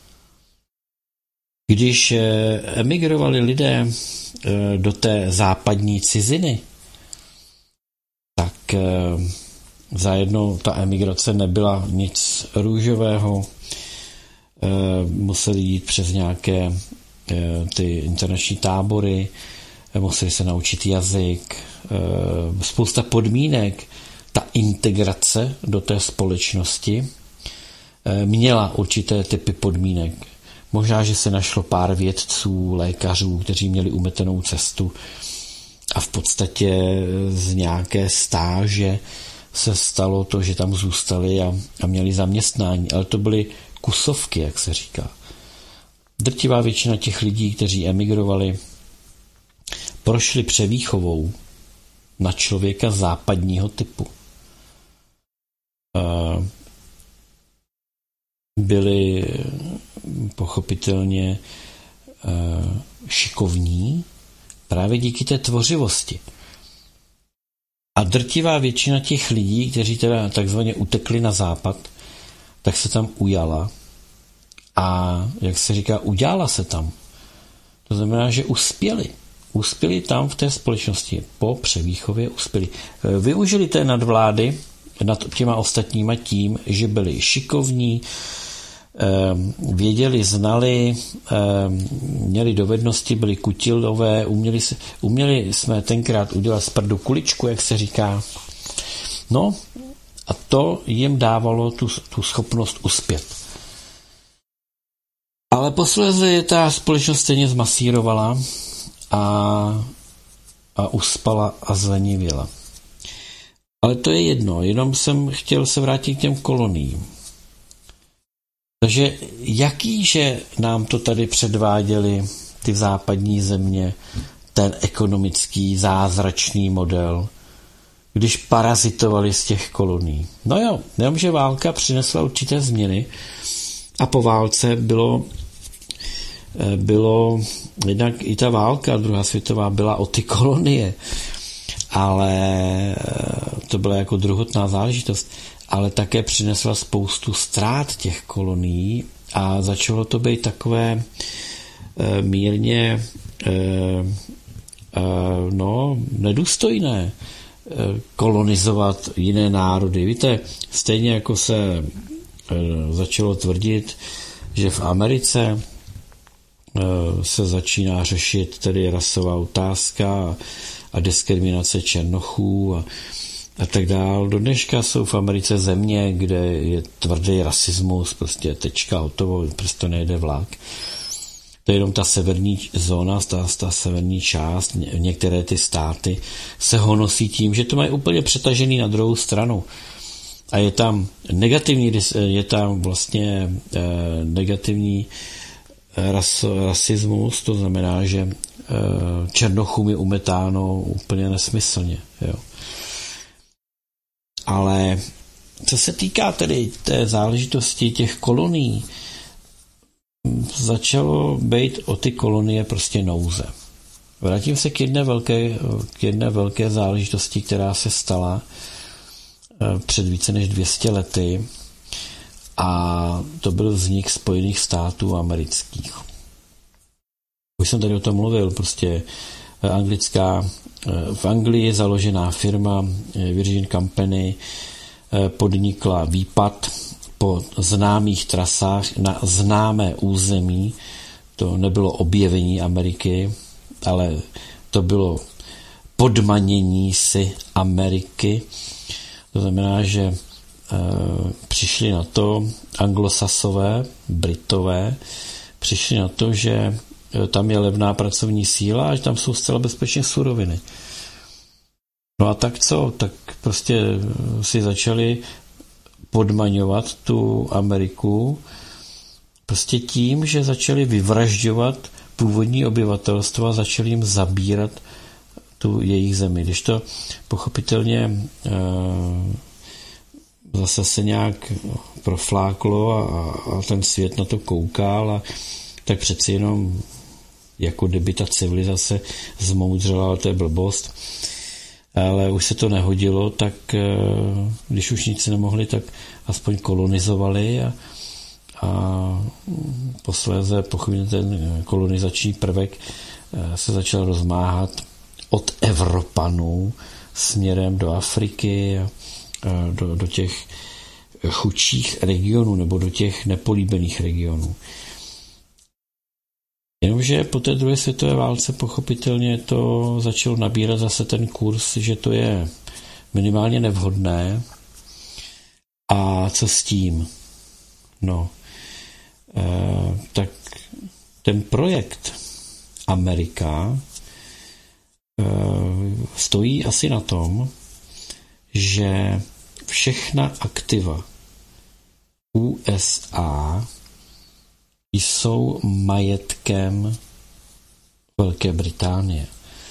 Když emigrovali lidé do té západní ciziny, tak zajedno ta emigrace nebyla nic růžového. Museli jít přes nějaké ty internační tábory, museli se naučit jazyk, spousta podmínek. Ta integrace do té společnosti měla určité typy podmínek. Možná, že se našlo pár vědců, lékařů, kteří měli umetenou cestu a v podstatě z nějaké stáže se stalo to, že tam zůstali a, a měli zaměstnání. Ale to byly kusovky, jak se říká. Drtivá většina těch lidí, kteří emigrovali, prošli převýchovou na člověka západního typu. Byli pochopitelně šikovní právě díky té tvořivosti. A drtivá většina těch lidí, kteří teda takzvaně utekli na západ, tak se tam ujala a, jak se říká, udělala se tam. To znamená, že uspěli. Uspěli tam v té společnosti. Po převýchově uspěli. Využili té nadvlády nad těma ostatníma tím, že byli šikovní, věděli, znali, měli dovednosti, byli kutilové, uměli, uměli jsme tenkrát udělat z prdu kuličku, jak se říká. No a to jim dávalo tu, tu schopnost uspět. Ale posléze je ta společnost stejně zmasírovala a, a uspala a zlenivěla. Ale to je jedno, jenom jsem chtěl se vrátit k těm koloniím. Takže jakýže nám to tady předváděli ty západní země, ten ekonomický zázračný model, když parazitovali z těch kolonií. No jo, jenomže válka přinesla určité změny a po válce bylo, bylo jednak i ta válka, druhá světová, byla o ty kolonie, ale to byla jako druhotná záležitost, ale také přinesla spoustu ztrát těch kolonií a začalo to být takové e, mírně e, e, no, nedůstojné e, kolonizovat jiné národy. Víte, stejně jako se e, začalo tvrdit, že v Americe e, se začíná řešit tedy rasová otázka a, a diskriminace černochů a a tak dál. Do dneška jsou v Americe země, kde je tvrdý rasismus, prostě tečka, hotovo, prostě nejde vlak. To je jenom ta severní zóna, ta, ta severní část, některé ty státy se honosí tím, že to mají úplně přetažený na druhou stranu. A je tam negativní, je tam vlastně eh, negativní ras, rasismus, to znamená, že eh, černochům je umetáno úplně nesmyslně, jo. Ale co se týká tedy té záležitosti těch kolonií, začalo být o ty kolonie prostě nouze. Vrátím se k jedné velké, k jedné velké záležitosti, která se stala před více než dvě stě lety, a to byl vznik Spojených států amerických. Už jsem tady o tom mluvil, prostě anglická, v Anglii založená firma Virgin Company podnikla výpad po známých trasách na známé území. To nebylo objevení Ameriky, ale to bylo podmanění si Ameriky. To znamená, že e, přišli na to anglosasové, Britové, přišli na to, že tam je levná pracovní síla a že tam jsou zcela bezpečně suroviny. No a tak co? Tak prostě si začali podmaňovat tu Ameriku prostě tím, že začali vyvražďovat původní obyvatelstvo a začali jim zabírat tu jejich zemi. Když to pochopitelně e, zase se nějak profláklo a, a ten svět na to koukal, a tak přeci jenom jako kdyby ta civilizace zmoudřela, ale to je blbost. Ale už se to nehodilo, tak když už nic nemohli, tak aspoň kolonizovali a, a posléze pochopitelně ten kolonizační prvek se začal rozmáhat od Evropanů směrem do Afriky a do, do těch chudších regionů nebo do těch nepolíbených regionů. Jenomže po té druhé světové válce pochopitelně to začalo nabírat zase ten kurz, že to je minimálně nevhodné. A co s tím? No, eh, tak ten projekt Amerika eh, stojí asi na tom, že všechna aktiva U S A jsou majetkem Velké Británie.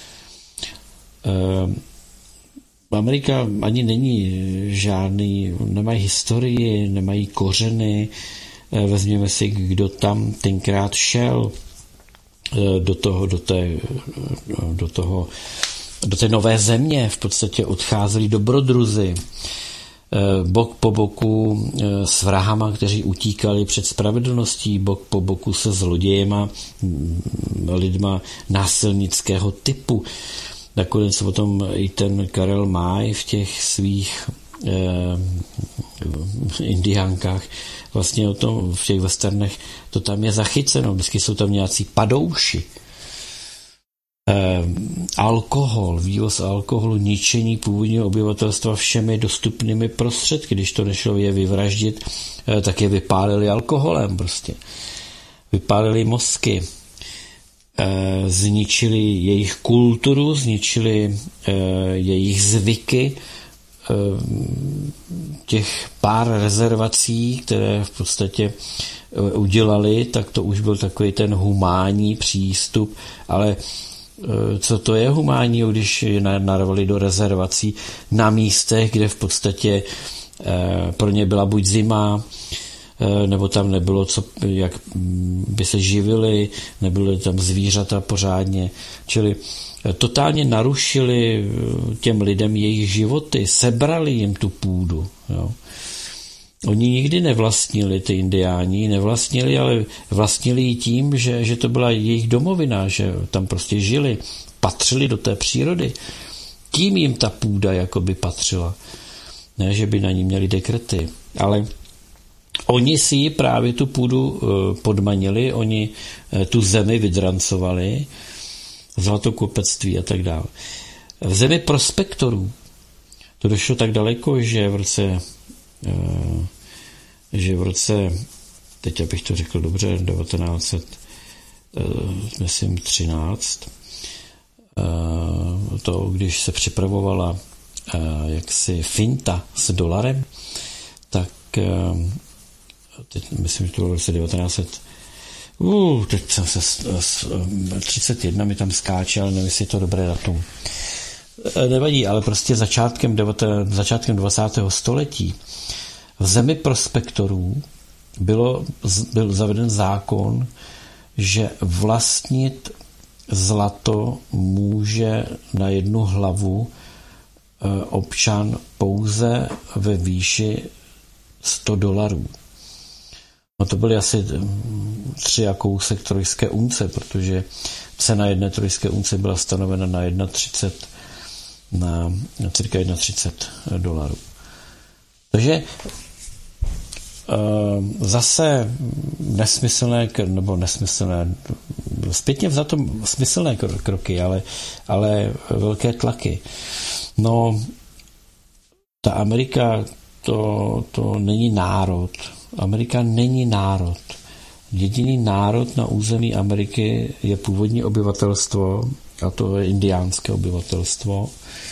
Amerika ani není žádný, nemají historii, nemají kořeny. Vezměme si, kdo tam tenkrát šel do toho, do té, do toho, do té nové země. V podstatě odcházeli dobrodruzi bok po boku s vrahama, kteří utíkali před spravedlností, bok po boku se zlodějema, lidma násilnického typu. Nakonec o tom i ten Karel May v těch svých eh, indiánkách, vlastně o tom v těch westernech, to tam je zachyceno. Vždycky jsou tam nějací padouši. Eh, alkohol, vývoz alkoholu, ničení původního obyvatelstva všemi dostupnými prostředky. Když to nešlo je vyvraždit, eh, tak je vypálili alkoholem prostě. Vypálili mozky. Eh, zničili jejich kulturu, zničili eh, jejich zvyky. Eh, těch pár rezervací, které v podstatě eh, udělali, tak to už byl takový ten humánní přístup, ale co to je humánní, když narvali do rezervací na místech, kde v podstatě pro ně byla buď zima, nebo tam nebylo, co, jak by se živili, nebyly tam zvířata pořádně, čili totálně narušili těm lidem jejich životy, sebrali jim tu půdu. Jo. Oni nikdy nevlastnili, ty indiáni, nevlastnili, ale vlastnili ji tím, že, že to byla jejich domovina, že tam prostě žili, patřili do té přírody. Tím jim ta půda jakoby patřila. Ne, že by na ní měli dekrety, ale oni si ji právě tu půdu podmanili, oni tu zemi vydrancovali, zlatokopectví a tak dále. V zemi prospektorů to došlo tak daleko, že v roce že v roce, teď abych to řekl dobře, devatenáct set, myslím třináct, to, když se připravovala jaksi finta s dolarem, tak teď myslím, že to bylo v roce devatenáct set, uh, teď jsem se třicet jedna mi tam skáče, ale nevím, jestli je to dobré datum. nevadí, ale prostě začátkem, začátkem dvacátého století v zemi prospektorů bylo, byl zaveden zákon, že vlastnit zlato může na jednu hlavu občan pouze ve výši sto dolarů. No to byly asi tři a kousek trojské unce, protože cena jedné trojské unce byla stanovena na třicet jedna, na cirka třicet jedna dolarů. Takže zase nesmyslné, nebo nesmyslné, zpětně vzato smyslné kroky, ale, ale velké tlaky. No, ta Amerika to, to není národ. Amerika není národ. Jediný národ na území Ameriky je původní obyvatelstvo, a to je indiánské obyvatelstvo.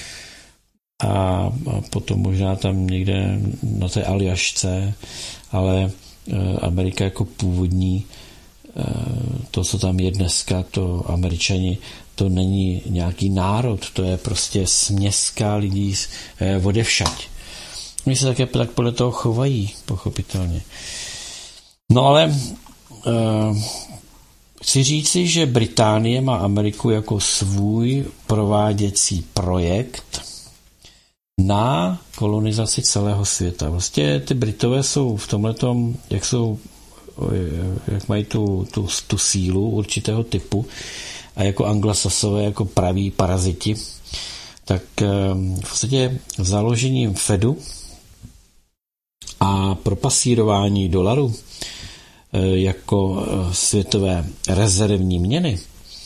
A potom možná tam někde na té Aljašce, ale Amerika jako původní, to, co tam je dneska, to Američani, to není nějaký národ, to je prostě směska lidí odevšať. Oni se také tak podle toho chovají, pochopitelně. No ale uh, chci říci, že Británie má Ameriku jako svůj prováděcí projekt na kolonizaci celého světa. Vlastně ty Britové jsou v tomhletom, jak jsou, jak mají tu, tu, tu sílu určitého typu a jako anglosasové, jako praví paraziti, tak v podstatě založením Fedu a propasírování dolaru jako světové rezervní měny,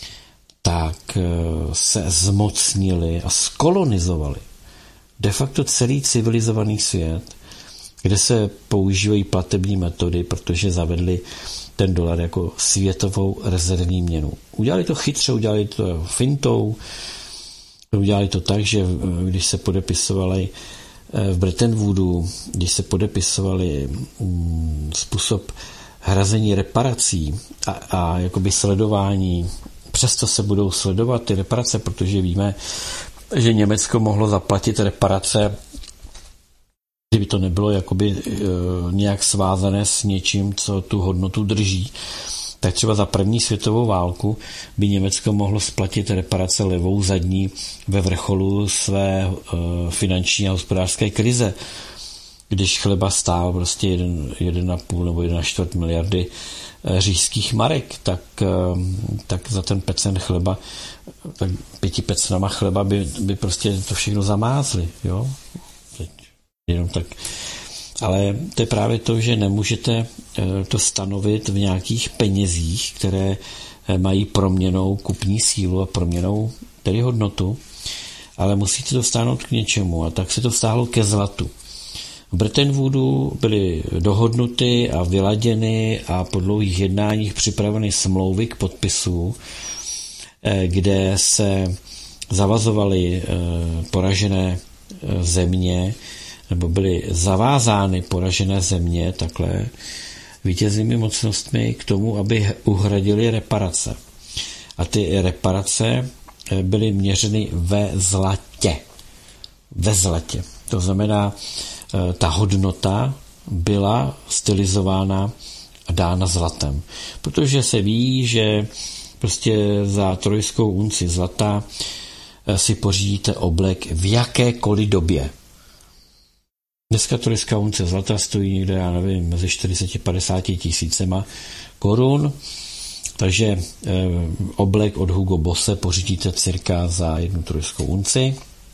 tak se zmocnili a skolonizovali de facto celý civilizovaný svět, kde se používají platební metody, protože zavedli ten dolar jako světovou rezervní měnu. Udělali to chytře, udělali to fintou, udělali to tak, že když se podepisovali v Bretton Woodu, když se podepisovali způsob hrazení reparací a, a jakoby sledování, přesto se budou sledovat ty reparace, protože víme, že Německo mohlo zaplatit reparace, kdyby to nebylo jakoby e, nějak svázané s něčím, co tu hodnotu drží, tak třeba za první světovou válku by Německo mohlo splatit reparace levou zadní ve vrcholu své e, finanční a hospodářské krize. Když chleba stál prostě jeden, jeden a půl nebo jedna čtvrt miliardy e, říšských marek, tak, e, tak za ten pecen chleba, tak pěti pecenama chleba by, by prostě to všechno zamázli, jo? Teď jenom tak. Ale to je právě to, že nemůžete to stanovit v nějakých penězích, které mají proměnnou kupní sílu a proměnnou tedy hodnotu, ale musíte to stáhnout k něčemu a tak se to vztáhlo ke zlatu. V Bretton Woodu byly dohodnuty a vyladěny a po dlouhých jednáních připraveny smlouvy k podpisu, kde se zavazovaly poražené země, nebo byly zavázány poražené země takhle vítěznými mocnostmi k tomu, aby uhradili reparace. A ty reparace byly měřeny ve zlatě. Ve zlatě. To znamená, ta hodnota byla stylizována a dána zlatem. Protože se ví, že prostě za trojskou unci zlata si pořídíte oblek v jakékoliv době. Dneska trojská unce zlata stojí někde, já nevím, mezi čtyřicet až padesát tisícema korun, takže e, oblek od Hugo Bosse pořídíte cirka za jednu trojskou unci.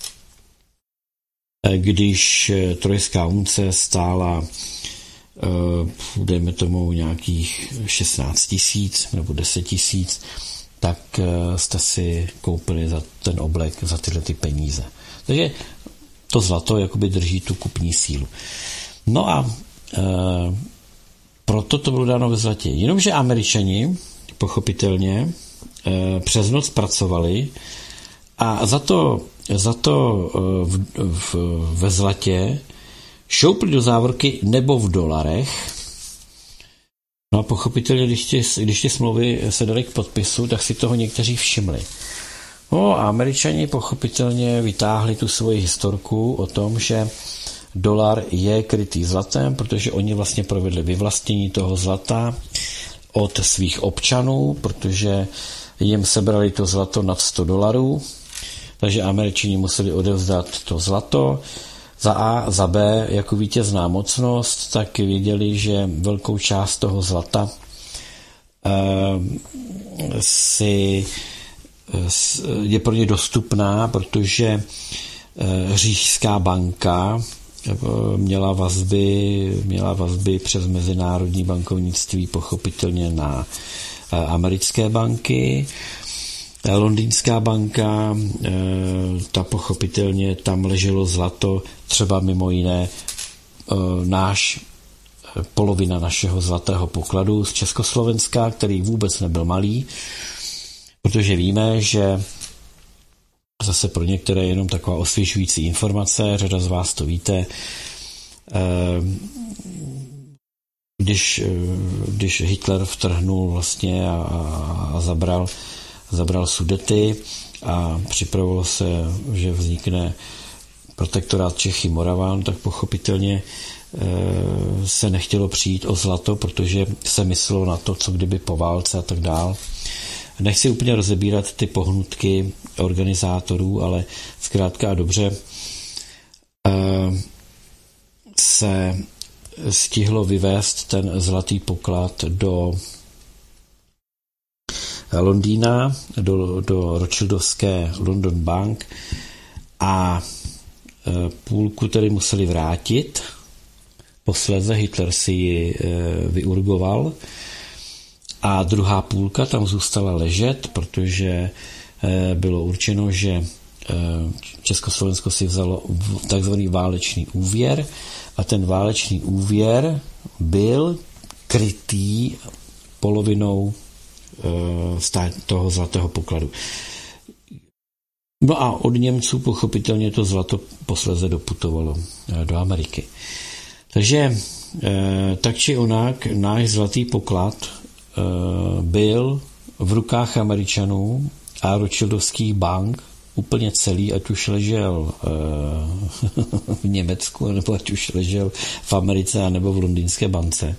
E, když trojská unce stála, e, dejme tomu nějakých šestnáct tisíc nebo deset tisíc, tak e, jste si koupili za ten oblek za tyhle ty peníze. Takže to zlato jakoby drží tu kupní sílu. No a e, proto to bylo dáno ve zlatě. Jenomže Američani, pochopitelně, e, přes noc pracovali a za to, za to e, v, v, ve zlatě šoupli do závorky nebo v dolarech. No a pochopitelně, když ty, když ty smlouvy se daly k podpisu, tak si toho někteří všimli. No a Američani pochopitelně vytáhli tu svoji historku o tom, že dolar je krytý zlatem, protože oni vlastně provedli vyvlastnění toho zlata od svých občanů, protože jim sebrali to zlato nad sto dolarů, takže Američani museli odevzdat to zlato. Za A, za B, jako vítězná mocnost, tak věděli, že velkou část toho zlata eh, si je pro ně dostupná, protože eh, Říšská banka měla vazby, měla vazby přes mezinárodní bankovnictví pochopitelně na eh, americké banky. Londýnská banka, ta pochopitelně tam leželo zlato, třeba mimo jiné náš, polovina našeho zlatého pokladu z Československa, který vůbec nebyl malý, protože víme, že zase pro některé je jenom taková osvěžující informace, řada z vás to víte, když, když Hitler vtrhnul vlastně a, a zabral zabral Sudety a připravilo se, že vznikne protektorát Čechy Moraván, tak pochopitelně e, se nechtělo přijít o zlato, protože se myslelo na to, co kdyby po válce a tak dál. Nechci úplně rozebírat ty pohnutky organizátorů, ale zkrátka a dobře e, se stihlo vyvést ten zlatý poklad do Londýna, do, do Rothschildovské London Bank a půlku tedy museli vrátit. Posléze Hitler si ji vyurgoval a druhá půlka tam zůstala ležet, protože bylo určeno, že Československo si vzalo takzvaný válečný úvěr a ten válečný úvěr byl krytý polovinou toho zlatého pokladu. No a od Němců pochopitelně to zlato posléze doputovalo do Ameriky. Takže tak či onak náš zlatý poklad byl v rukách Američanů a Rothschildovských bank úplně celý, ať už ležel v Německu, nebo ať už ležel v Americe, nebo v Londýnské bance.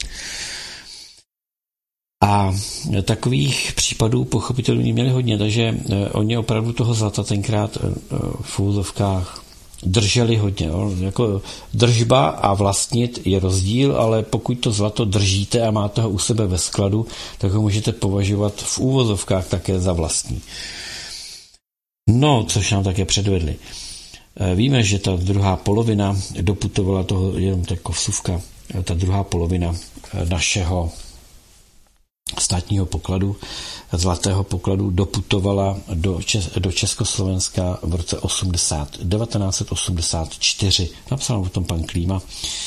A takových případů pochopitelně měli hodně, takže oni opravdu toho zlata tenkrát v úzovkách drželi hodně. Jo. Jako držba a vlastnit je rozdíl, ale pokud to zlato držíte a máte ho u sebe ve skladu, tak ho můžete považovat v úvozovkách také za vlastní. No, což nám také předvedli. Víme, že ta druhá polovina doputovala toho, jenom jako vsuvka, ta druhá polovina našeho státního pokladu, zlatého pokladu doputovala do, Čes, do Československa v roce devatenáct osmdesát čtyři. Napsal o tom pan Klíma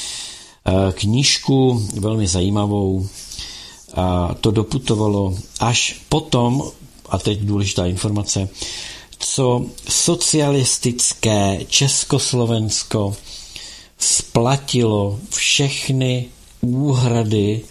knížku velmi zajímavou. A to doputovalo až potom, a teď důležitá informace, co socialistické Československo splatilo všechny úhrady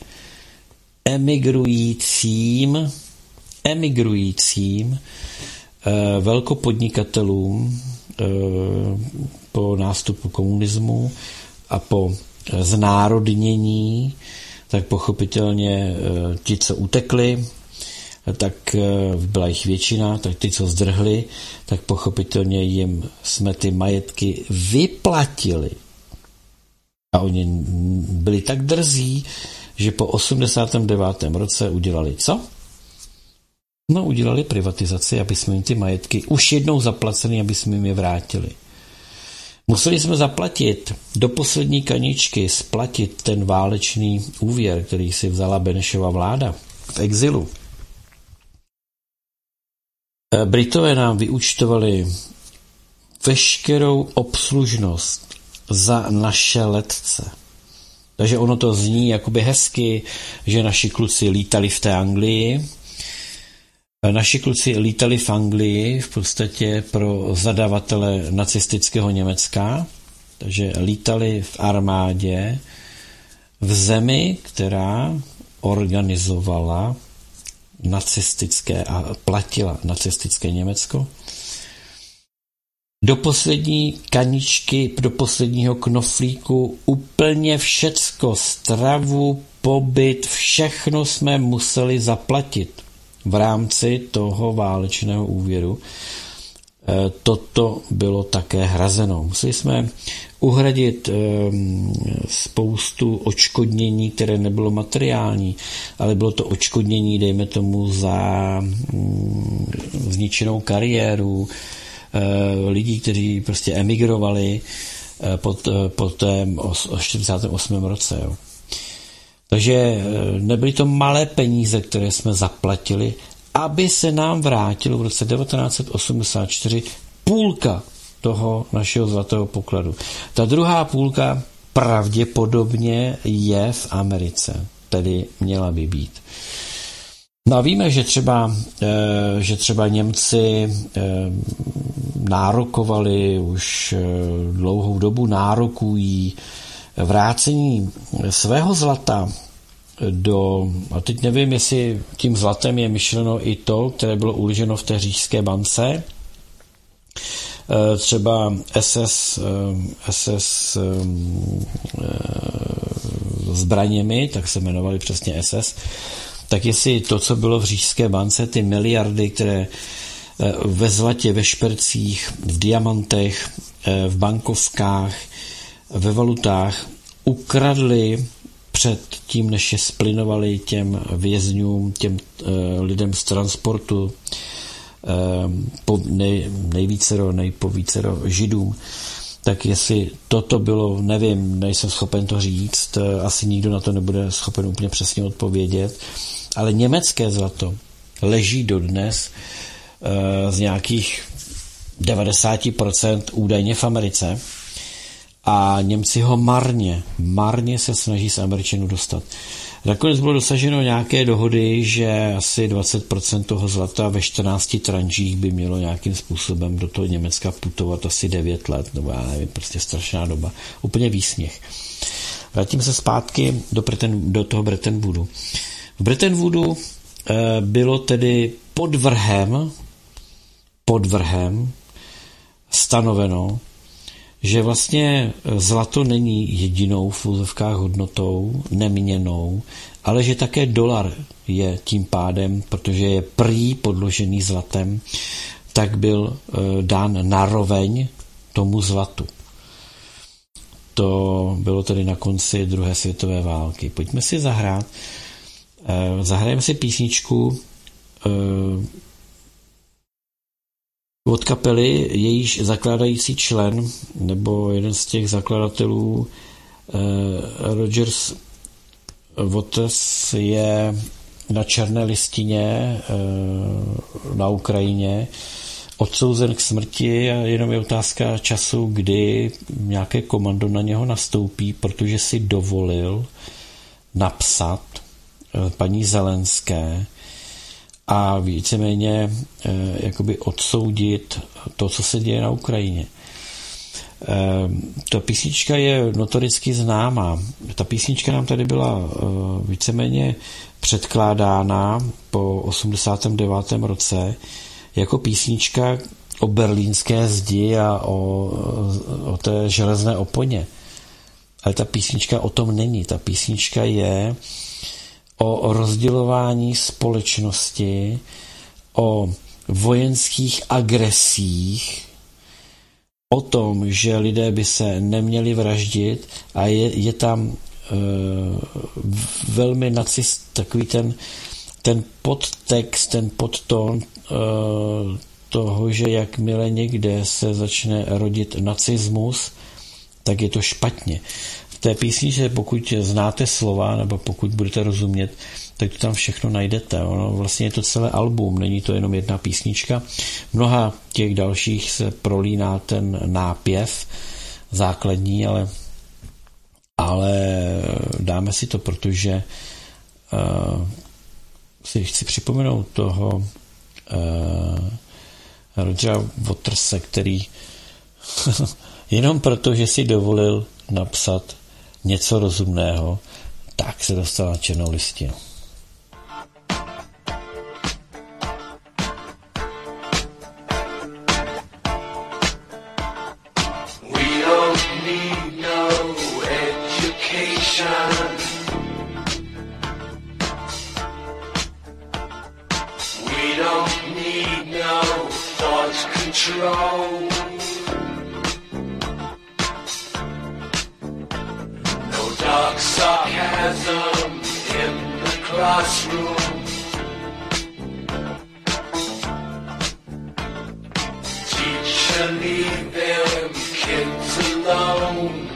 emigrujícím, emigrujícím eh, velkopodnikatelům eh, po nástupu komunismu a po znárodnění, tak pochopitelně eh, ti, co utekli, tak eh, byla jich většina, tak ty, co zdrhli, tak pochopitelně jim jsme ty majetky vyplatili. A oni byli tak drzí, že po osmdesátém devátém roce udělali co? No, udělali privatizaci, aby jsme jim ty majetky už jednou zaplaceny, aby jsme jim je vrátili. Museli jsme zaplatit do poslední kaničky, splatit ten válečný úvěr, který si vzala Benešova vláda v exilu. Britové nám vyúčtovali veškerou obslužnost za naše letce. Takže ono to zní jakoby hezky, že naši kluci lítali v té Anglii. Naši kluci lítali v Anglii v podstatě pro zadavatele nacistického Německa, takže lítali v armádě v zemi, která organizovala nacistické a platila nacistické Německo. Do poslední kaničky, do posledního knoflíku, úplně všecko, stravu, pobyt, všechno jsme museli zaplatit v rámci toho válečného úvěru. Toto bylo také hrazeno. Museli jsme uhradit spoustu odškodnění, které nebylo materiální, ale bylo to odškodnění, dejme tomu, za zničenou kariéru, lidí, kteří prostě emigrovali po, po tém čtyřicátém osmém roce. Jo. Takže nebyly to malé peníze, které jsme zaplatili, aby se nám vrátilo v roce devatenáct set osmdesát čtyři půlka toho našeho zlatého pokladu. Ta druhá půlka pravděpodobně je v Americe, tedy měla by být. No a víme, že třeba, že třeba Němci nárokovali, už dlouhou dobu nárokují vrácení svého zlata do, a teď nevím, jestli tím zlatem je myšleno i to, které bylo uloženo v té říšské bance, třeba S S, S S zbraněmi, tak se jmenovali přesně S S, tak jestli to, co bylo v říšské bance, ty miliardy, které ve zlatě, ve špercích, v diamantech, v bankovkách, ve valutách ukradli před tím, než je splinovali těm vězňům, těm uh, lidem z transportu, uh, po, nej, nejvícero, nejpovícero židům, tak jestli toto bylo, nevím, nejsem schopen to říct, asi nikdo na to nebude schopen úplně přesně odpovědět, ale německé zlato leží dodnes uh, z nějakých devadesát procent údajně v Americe a Němci ho marně, marně se snaží z Američanů dostat. Nakonec bylo dosaženo nějaké dohody, že asi dvacet procent toho zlata ve čtrnácti tranžích by mělo nějakým způsobem do toho Německa putovat asi devět let, nebo já nevím, prostě strašná doba. Úplně výsměch. Vrátím se zpátky do, Bretton, do toho Bretton Woodu. V Bretton Woodu eh, bylo tedy pod vrhem, pod vrhem stanoveno, že vlastně zlato není jedinou v úzovkách hodnotou, neměnnou, ale že také dolar je tím pádem, protože je prý podložený zlatem, tak byl dán naroveň tomu zlatu. To bylo tedy na konci druhé světové války. Pojďme si zahrát. Zahrajeme si písničku od kapely, jejíž zakládající člen, nebo jeden z těch zakladatelů, Rogers Waters, je na černé listině na Ukrajině odsouzen k smrti a jenom je otázka času, kdy nějaké komando na něho nastoupí, protože si dovolil napsat paní Zelenské a víceméně eh, jakoby odsoudit to, co se děje na Ukrajině. Eh, ta písnička je notoricky známá. Ta písnička nám tady byla eh, víceméně předkládána po osmdesátém devátém roce jako písnička o berlínské zdi a o, o té železné oponě. Ale ta písnička o tom není. Ta písnička je o rozdělování společnosti, o vojenských agresích, o tom, že lidé by se neměli vraždit a je, je tam uh, velmi nacist, takový ten, ten podtext, ten podtón uh, toho, že jakmile někde se začne rodit nacismus, tak je to špatně. V té písničce, pokud znáte slova, nebo pokud budete rozumět, tak to tam všechno najdete. Ono vlastně je to celé album, není to jenom jedna písnička. Mnoha těch dalších se prolíná ten nápěv základní, ale, ale dáme si to, protože uh, si chci připomenout toho uh, Rogera Waterse, který jenom proto, že si dovolil napsat něco rozumného, tak se dostal na černou listinu. control. No dark sarcasm in the classroom. Teacher, leave them kids alone.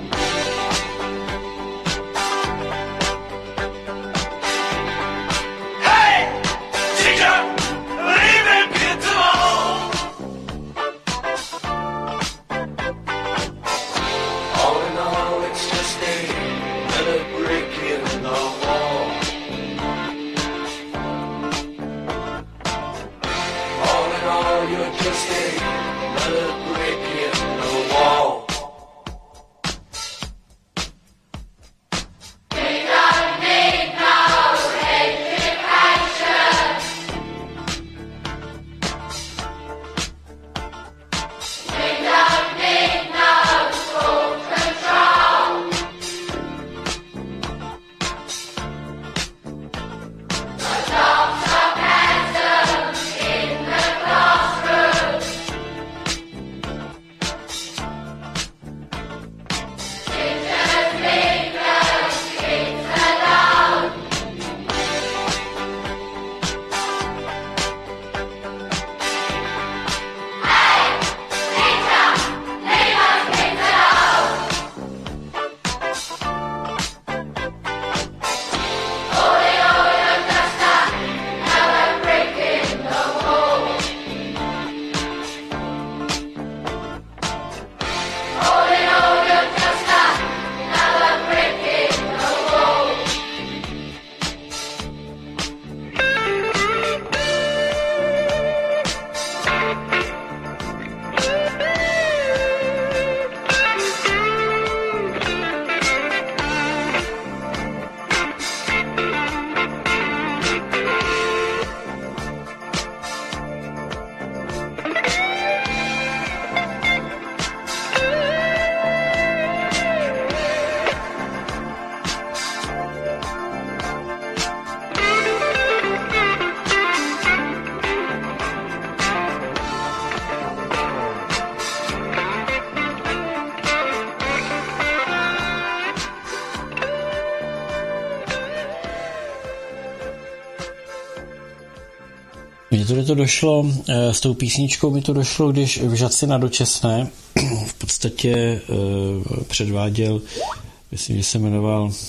Mně to, to došlo, s tou písničkou mi to došlo, když v Žadci na Dočesné v podstatě uh, předváděl, myslím, že se jmenoval uh,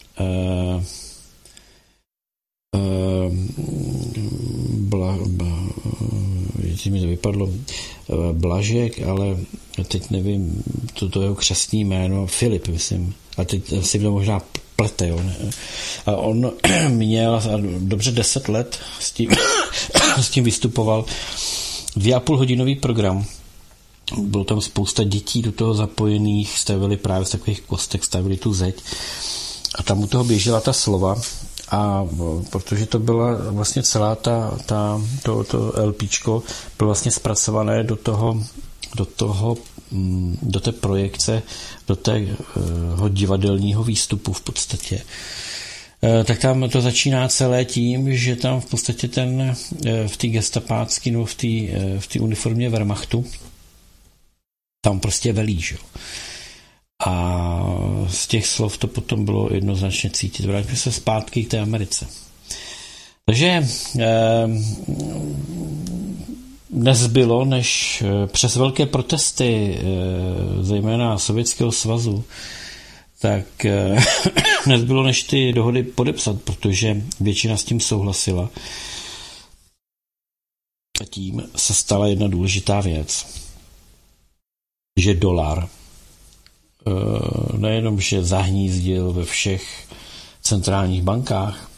uh, Bla, bla, uh, mi to vypadlo, uh, Blažek, ale teď nevím, to, to jeho křestní jméno, Filip, myslím, a teď si to možná plete, jo. A on měl dobře deset let s tím, s tím vystupoval. Dvě a půl hodinový program. Bylo tam spousta dětí do toho zapojených, stavili právě z takových kostek, stavili tu zeď. A tam u toho běžela ta slova. A protože to byla vlastně celá ta, ta to, to LPčko bylo vlastně zpracované do toho, do toho do té projekce, do toho divadelního výstupu v podstatě. Tak tam to začíná celé tím, že tam v podstatě ten v té gestapácký nebo v té v té uniformě Wehrmachtu tam prostě velí, že? A z těch slov to potom bylo jednoznačně cítit. Vrátíme se zpátky k té Americe. Takže eh, nezbylo, než přes velké protesty, zejména Sovětského svazu, tak nezbylo, než ty dohody podepsat, protože většina s tím souhlasila. A tím se stala jedna důležitá věc, že dolar nejenom, že zahnízdil ve všech centrálních bankách,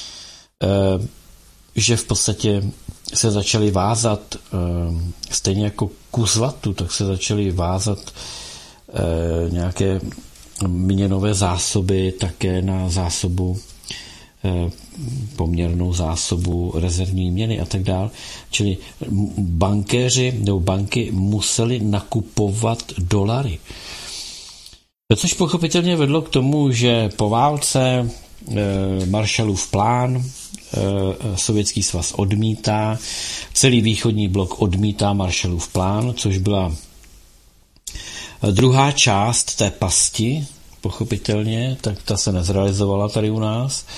že v podstatě se začaly vázat, stejně jako ku zlatu, tak se začaly vázat nějaké měnové zásoby také na zásobu, poměrnou zásobu rezervní měny a tak dále. Čili bankéři nebo banky museli nakupovat dolary. To, což pochopitelně vedlo k tomu, že po válce Marshallův plán, Sovětský svaz odmítá, celý východní blok odmítá Marshallův plán, což byla druhá část té pasti, pochopitelně, tak ta se nezrealizovala tady u nás.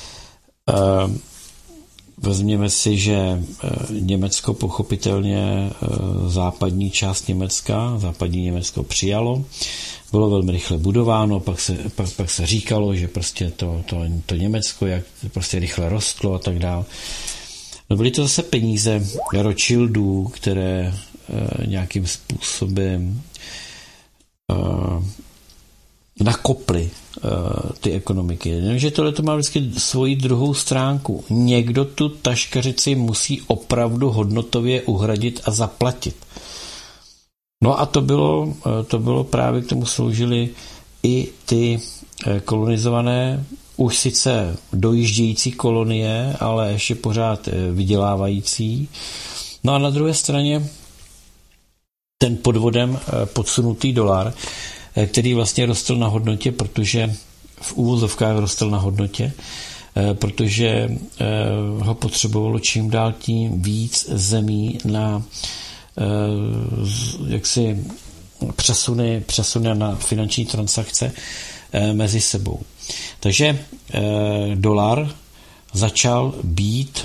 Vezměme si, že Německo pochopitelně západní část Německa, západní Německo přijalo, bylo velmi rychle budováno, pak se, pak, pak se říkalo, že prostě to, to, to Německo, jak prostě rychle rostlo a tak dále. No byly to zase peníze Rothschildů, které e, nějakým způsobem e, nakoply e, ty ekonomiky. Jenomže tohle to má vždycky svoji druhou stránku. Někdo tu taškařici musí opravdu hodnotově uhradit a zaplatit. No a to bylo, to bylo právě k tomu sloužily i ty kolonizované, už sice dojíždějící kolonie, ale ještě pořád vydělávající. No a na druhé straně ten podvodem podsunutý dolar, který vlastně rostl na hodnotě, protože v úvozovkách rostl na hodnotě, protože ho potřebovalo čím dál tím víc zemí na jaksi přesuny, přesuny na finanční transakce mezi sebou. Takže dolar začal být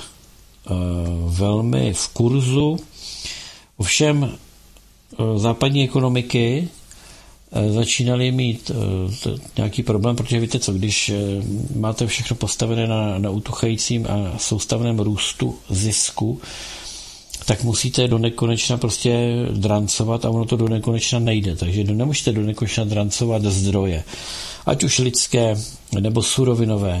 velmi v kurzu, ovšem západní ekonomiky začínaly mít nějaký problém, protože víte co, když máte všechno postavené na, na utuchajícím a soustavném růstu zisku, tak musíte do nekonečna prostě drancovat a ono to do nekonečna nejde. Takže nemůžete do nekonečna drancovat zdroje, ať už lidské nebo surovinové.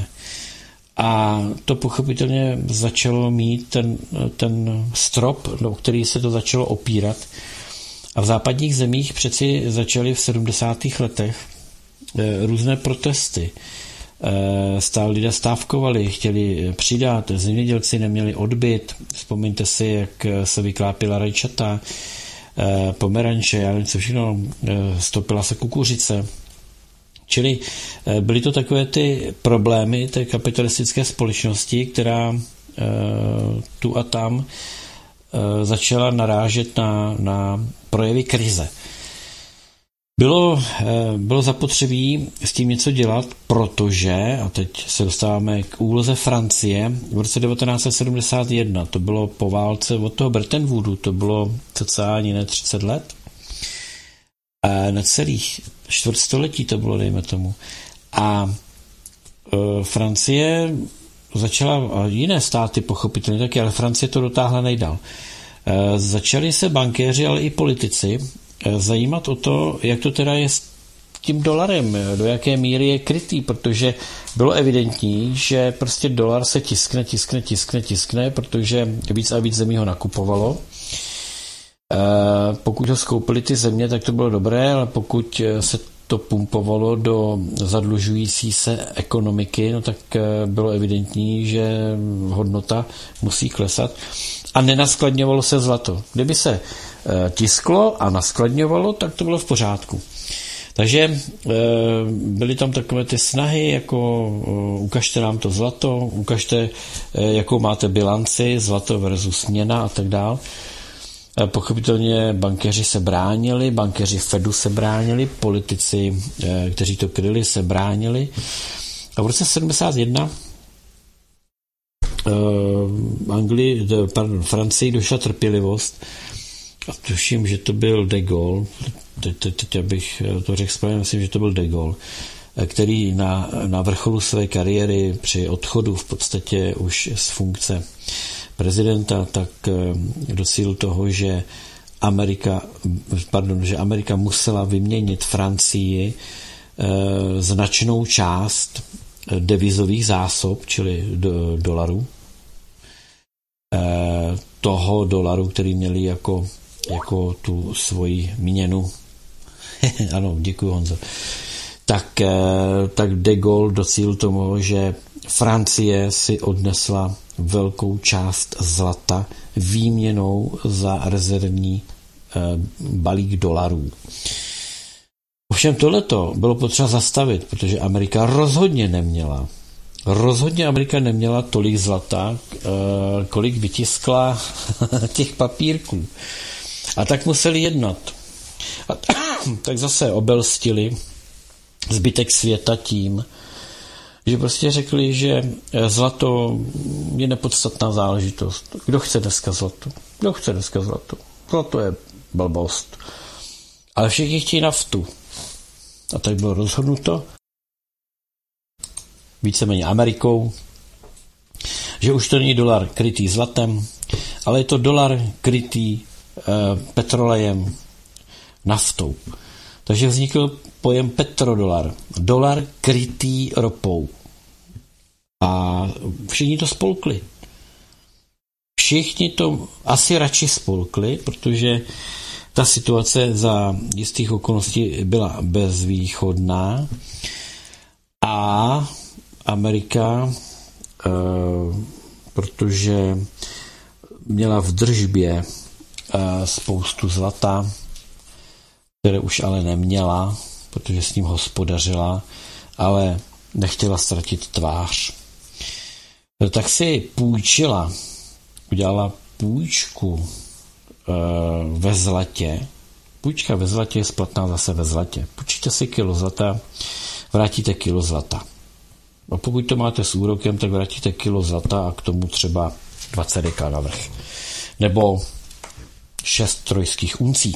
A to pochopitelně začalo mít ten, ten strop, do který se to začalo opírat. A v západních zemích přeci začaly v sedmdesátých letech různé protesty. Stále lidé stávkovali, chtěli přidat, zemědělci neměli odbyt. Vzpomeňte si, jak se vyklápila rajčata, pomeranče, já nevím co všechno, stopila se kukuřice. Čili byly to takové ty problémy té kapitalistické společnosti, která tu a tam začala narážet na, na projevy krize. Bylo, bylo zapotřebí s tím něco dělat, protože, a teď se dostáváme k úloze Francie, v roce devatenáct set sedmdesát jedna, to bylo po válce od toho Bretton Woodu, to bylo cca ani ne třicet let, a necelých čtvrtstoletí to bylo, dejme tomu. A e, Francie začala, a jiné státy pochopitelně taky, ale Francie to dotáhla nejdál. E, začali se bankéři, ale i politici zajímat o to, jak to teda je s tím dolarem, do jaké míry je krytý, protože bylo evidentní, že prostě dolar se tiskne, tiskne, tiskne, tiskne, protože víc a víc zemí ho nakupovalo. Pokud ho skoupili ty země, tak to bylo dobré, ale pokud se to pumpovalo do zadlužující se ekonomiky, no tak bylo evidentní, že hodnota musí klesat a nenaskladňovalo se zlato. Kdyby se tisklo a naskladňovalo, tak to bylo v pořádku. Takže byly tam takové ty snahy, jako ukažte nám to zlato, ukažte, jakou máte bilanci, zlato versus měna a tak dál. Pochopitelně bankéři se bránili, bankéři Fedu se bránili, politici, kteří to kryli, se bránili. A v roce sedmdesát jedna Anglii, pardon, Francii došla trpělivost a tuším, že to byl de Gaulle, teď, teď, teď abych to řekl správně, myslím, že to byl de Gaulle, který na, na vrcholu své kariéry při odchodu v podstatě už z funkce prezidenta, tak docílil toho, že Amerika, pardon, že Amerika musela vyměnit Francii e, značnou část devizových zásob, čili do, dolarů, e, toho dolaru, který měli jako, jako tu svoji měnu. Ano, děkuji, Honzo. Tak, e, tak de Gaulle docílil tomu, že Francie si odnesla velkou část zlata výměnou za rezervní e, balík dolarů. Ovšem tohleto bylo potřeba zastavit, protože Amerika rozhodně neměla rozhodně Amerika neměla tolik zlata, kolik vytiskla těch papírků. A tak museli jednat. A tak zase obelstili zbytek světa tím, že prostě řekli, že zlato je nepodstatná záležitost. Kdo chce dneska zlato? Kdo chce dneska zlato? Zlato je blbost. Ale všichni chtějí naftu. A tak bylo rozhodnuto víceméně Amerikou, že už to není dolar krytý zlatem, ale je to dolar krytý eh, petrolejem, naftou. Takže vznikl pojem petrodolar. Dolar krytý ropou. A všichni to spolkli. Všichni to asi radši spolkli, protože ta situace za jistých okolností byla bezvýchodná a Amerika, e, protože měla v držbě e, spoustu zlata, které už ale neměla, protože s ním hospodařila, ale nechtěla ztratit tvář. Tak si půjčila, udělala půjčku e, ve zlatě. Půjčka ve zlatě je splatná zase ve zlatě. Půjčíte si kilo zlata, vrátíte kilo zlata. A pokud to máte s úrokem, tak vrátíte kilo zlata a k tomu třeba dvacet deka navrch. Nebo šest trojských uncí.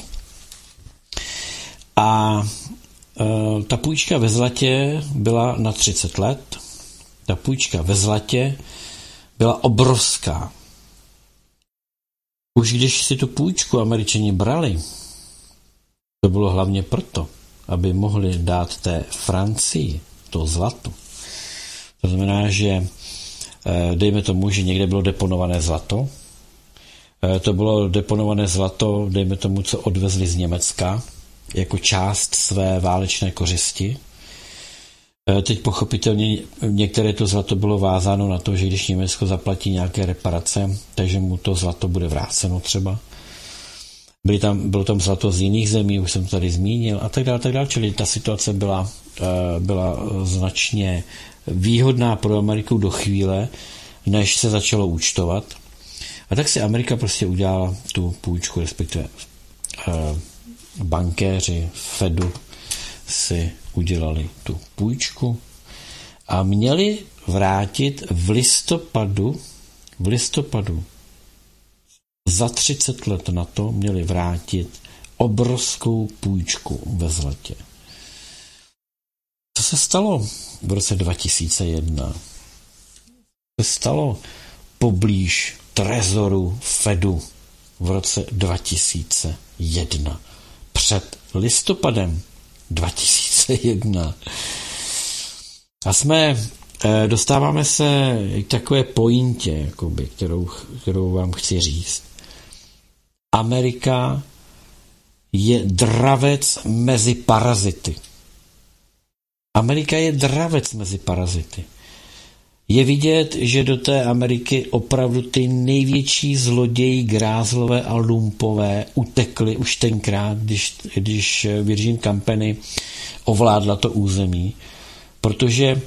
A e, ta půjčka ve zlatě byla na třicet let. Ta půjčka ve zlatě byla obrovská. Už když si tu půjčku Američani brali, to bylo hlavně proto, aby mohli dát té Francii to zlato. To znamená, že dejme tomu, že někde bylo deponované zlato. To bylo deponované zlato, dejme tomu, co odvezli z Německa, jako část své válečné kořisti. Teď pochopitelně některé to zlato bylo vázáno na to, že když Německo zaplatí nějaké reparace, takže mu to zlato bude vráceno třeba. Byly tam, bylo tam zlato z jiných zemí, už jsem to tady zmínil, a tak dále, tak dále. Čili ta situace byla, byla značně výhodná pro Ameriku do chvíle, než se začalo účtovat. A tak si Amerika prostě udělala tu půjčku, respektive bankéři Fedu si udělali tu půjčku a měli vrátit v listopadu, v listopadu za třicet let na to měli vrátit obrovskou půjčku ve zlatě. Co se stalo v roce dva tisíce jedna? Co se stalo poblíž trezoru Fedu v roce dva tisíce jedna? Před listopadem dva tisíce jedna. A jsme, dostáváme se k takové pointě, jakoby, kterou, kterou vám chci říct. Amerika je dravec mezi parazity. Amerika je dravec mezi parazity. Je vidět, že do té Ameriky opravdu ty největší zloději, grázlové a lumpové utekli už tenkrát, když, když Virgin Company ovládla to území, protože e,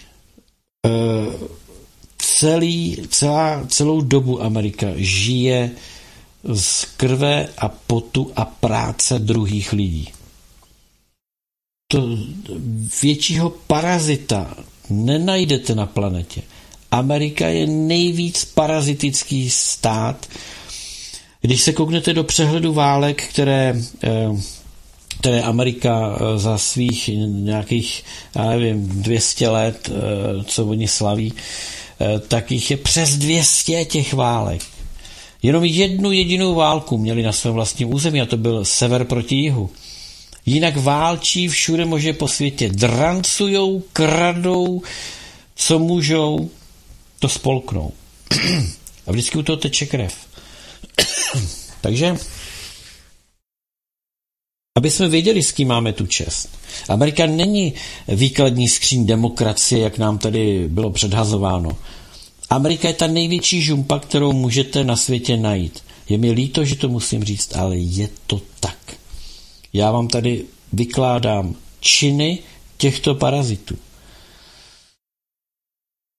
celý, celá, celou dobu Amerika žije z krve a potu a práce druhých lidí. To většího parazita nenajdete na planetě. Amerika je nejvíc parazitický stát. Když se kouknete do přehledu válek, které, které Amerika za svých nějakých, já nevím, dvě stě let, co oni slaví, tak jich je přes dvě stě těch válek. Jenom jednu jedinou válku měli na svém vlastním území a to byl sever proti jihu. Jinak válčí všude možně po světě. Drancujou, kradou, co můžou, to spolknou. A vždycky u toho teče krev. Takže, aby jsme věděli, s kým máme tu čest. Amerika není výkladní skříň demokracie, jak nám tady bylo předhazováno. Amerika je ta největší žumpa, kterou můžete na světě najít. Je mi líto, že to musím říct, ale je to tak. Já vám tady vykládám činy těchto parazitů.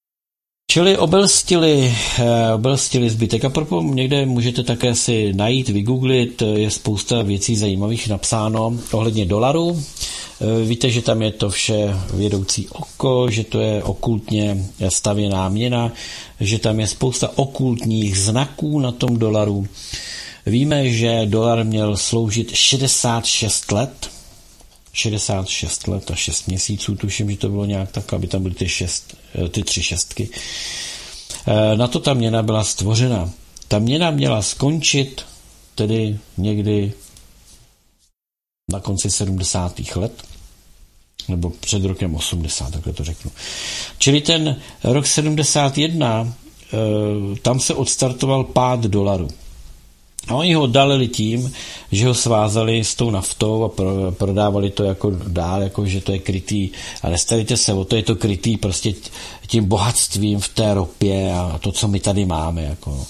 Čili obelstili, obelstili zbytek. A proto někde můžete také si najít, vygooglit, je spousta věcí zajímavých napsáno ohledně dolaru. Víte, že tam je to vše vědoucí oko, že to je okultně stavěná měna, že tam je spousta okultních znaků na tom dolaru. Víme, že dolar měl sloužit šedesát šest let, šedesát šest let a šest měsíců, tuším, že to bylo nějak tak, aby tam byly ty, šest, ty tři šestky. Na to ta měna byla stvořena. Ta měna měla skončit tedy někdy na konci sedmdesátých let, nebo před rokem osmdesát, takhle to řeknu. Čili ten rok sedmdesát jedna, tam se odstartoval pád dolaru. A oni ho oddalili tím, že ho svázali s tou naftou a prodávali to jako dál, jako že to je krytý. Ale starejte se o to, je to krytý prostě tím bohatstvím v té ropě a to, co my tady máme. Jako.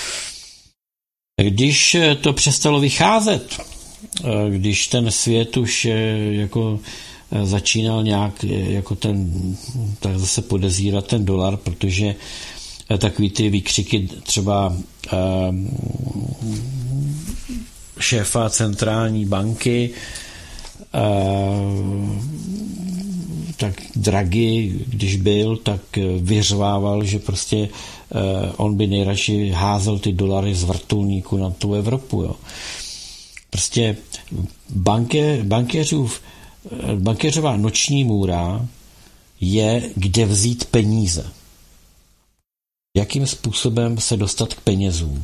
Když to přestalo vycházet, když ten svět už jako začínal nějak jako ten, tak zase podezírat ten dolar, protože takový ty výkřiky třeba eh, šéfa centrální banky, eh, tak Draghi, když byl, tak vyřvával, že prostě eh, on by nejradši házel ty dolary z vrtulníku na tu Evropu. Jo. Prostě banké, bankéřův, bankéřová noční můra je, kde vzít peníze. Jakým způsobem se dostat k penězům.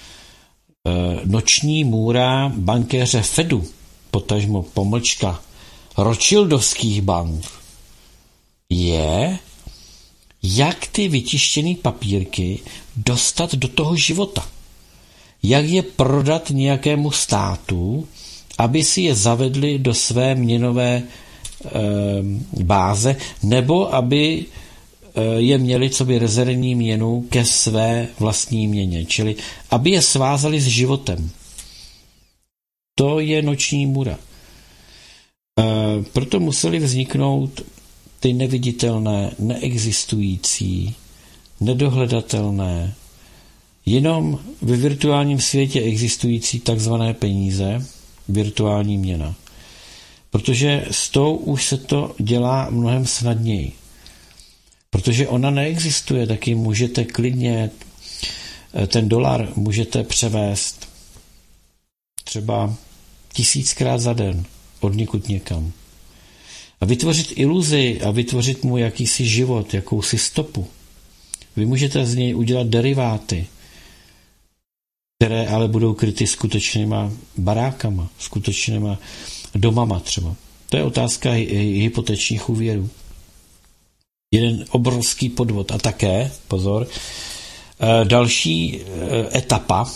Noční můra bankéře Fedu, potažmo pomlčka Rothschildovských bank, je, jak ty vytištěné papírky dostat do toho života. Jak je prodat nějakému státu, aby si je zavedli do své měnové e, báze, nebo aby je měli co by rezervní měnu ke své vlastní měně, čili aby je svázali s životem. To je noční můra. E, proto museli vzniknout ty neviditelné, neexistující, nedohledatelné, jenom ve virtuálním světě existující takzvané peníze, virtuální měna. Protože s tou už se to dělá mnohem snadněji. Protože ona neexistuje, taky můžete klidně ten dolar můžete převést třeba tisíckrát za den od nikud někam. A vytvořit iluzi a vytvořit mu jakýsi život, jakousi stopu. Vy můžete z něj udělat deriváty, které ale budou kryty skutečnýma barákama, skutečnýma domama třeba. To je otázka hypotečních úvěrů. Jeden obrovský podvod. A také, pozor, další etapa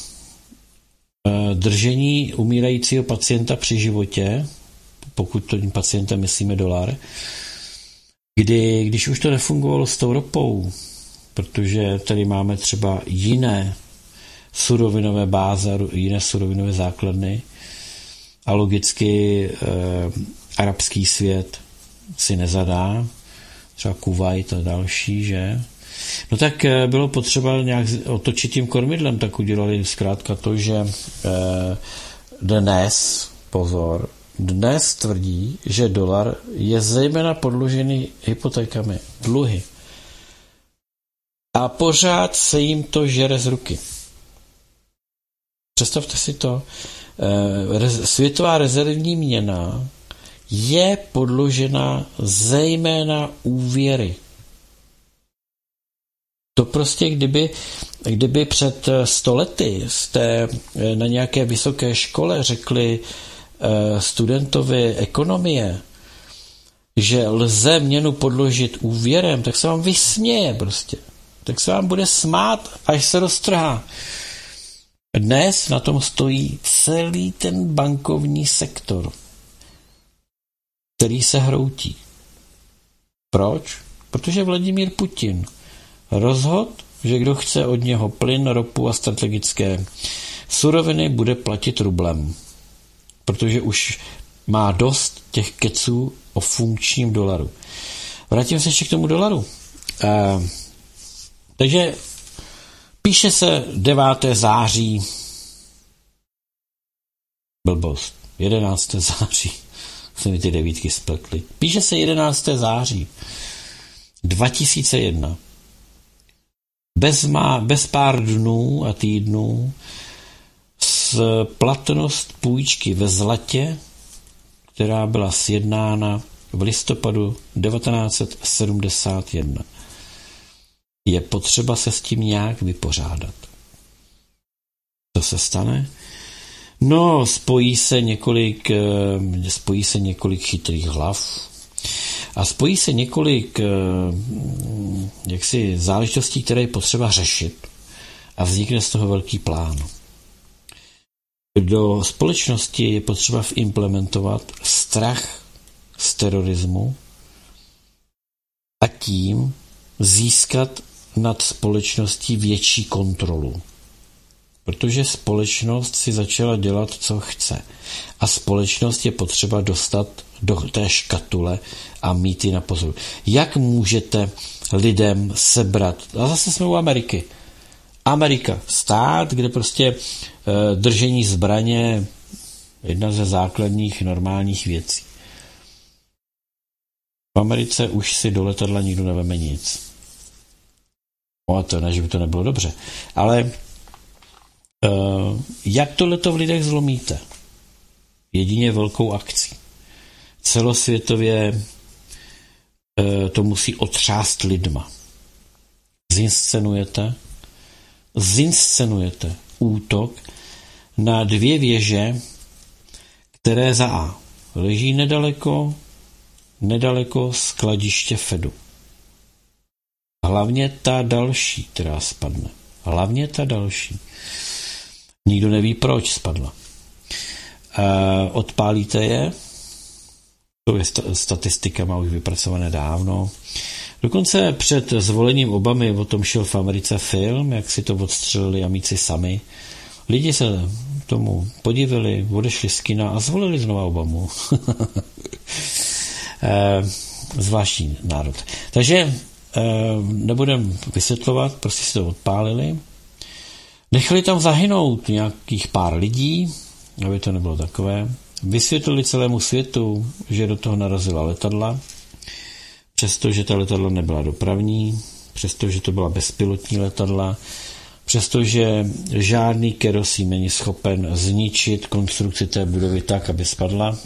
držení umírajícího pacienta při životě, pokud tím pacientem myslíme dolar, kdy, když už to nefungovalo s tou ropou, protože tady máme třeba jiné surovinové báze, jiné surovinové základny a logicky eh, arabský svět si nezadá, třeba Kuvajt a další, že? No tak eh, bylo potřeba nějak otočit tím kormidlem, tak udělali zkrátka to, že eh, dnes, pozor, dnes tvrdí, že dolar je zejména podložený hypotékami, dluhy. A pořád se jim to žere z ruky. Představte si to, světová rezervní měna je podložena zejména úvěry. To prostě, kdyby, kdyby před sto lety jste na nějaké vysoké škole řekli studentovi ekonomie, že lze měnu podložit úvěrem, tak se vám vysměje prostě. Tak se vám bude smát, až se roztrhá. Dnes na tom stojí celý ten bankovní sektor, který se hroutí. Proč? Protože Vladimír Putin rozhodl, že kdo chce od něho plyn, ropu a strategické suroviny, bude platit rublem. Protože už má dost těch keců o funkčním dolaru. Vrátím se ještě k tomu dolaru. Takže píše se devátého září, blbost, jedenáctého září, se mi ty devítky spletly. Píše se jedenáctého září dva tisíce jedna. Bez, má, bez pár dnů a týdnů s platnost půjčky ve zlatě, která byla sjednána v listopadu devatenáct set sedmdesát jedna. Je potřeba se s tím nějak vypořádat. Co se stane? No, spojí se několik, spojí se několik chytrých hlav a spojí se několik jaksi záležitostí, které je potřeba řešit a vznikne z toho velký plán. Do společnosti je potřeba implementovat strach z terorismu a tím získat nad společností větší kontrolu. Protože společnost si začala dělat, co chce. A společnost je potřeba dostat do té škatule a mít ji na pozoru. Jak můžete lidem sebrat? A zase jsme u Ameriky. Amerika, stát, kde prostě e, držení zbraně jedna ze základních normálních věcí. V Americe už si do letadla nikdo neveme nic. No a to ne, že by to nebylo dobře. Ale e, jak tohleto v lidech zlomíte? Jedině velkou akcí. Celosvětově e, to musí otřást lidma. Zinscenujete zinscenujete útok na dvě věže, které za A leží nedaleko, nedaleko skladiště Fedu. Hlavně ta další, která spadne. Hlavně ta další. Nikdo neví, proč spadla. E, odpálíte je, to je statistikama už vypracované dávno. Dokonce před zvolením Obamy o tom šel v Americe film, jak si to odstřelili Amici sami. Lidi se tomu podívali, odešli z kina a zvolili znova Obamu. Zvláštní národ. Takže nebudem vysvětlovat, prostě si to odpálili. Nechali tam zahynout nějakých pár lidí, aby to nebylo takové. Vysvětlili celému světu, že do toho narazila letadla, přestože ta letadla nebyla dopravní, přestože to byla bezpilotní letadla, přestože žádný kerosín není schopen zničit konstrukci té budovy tak, aby spadla.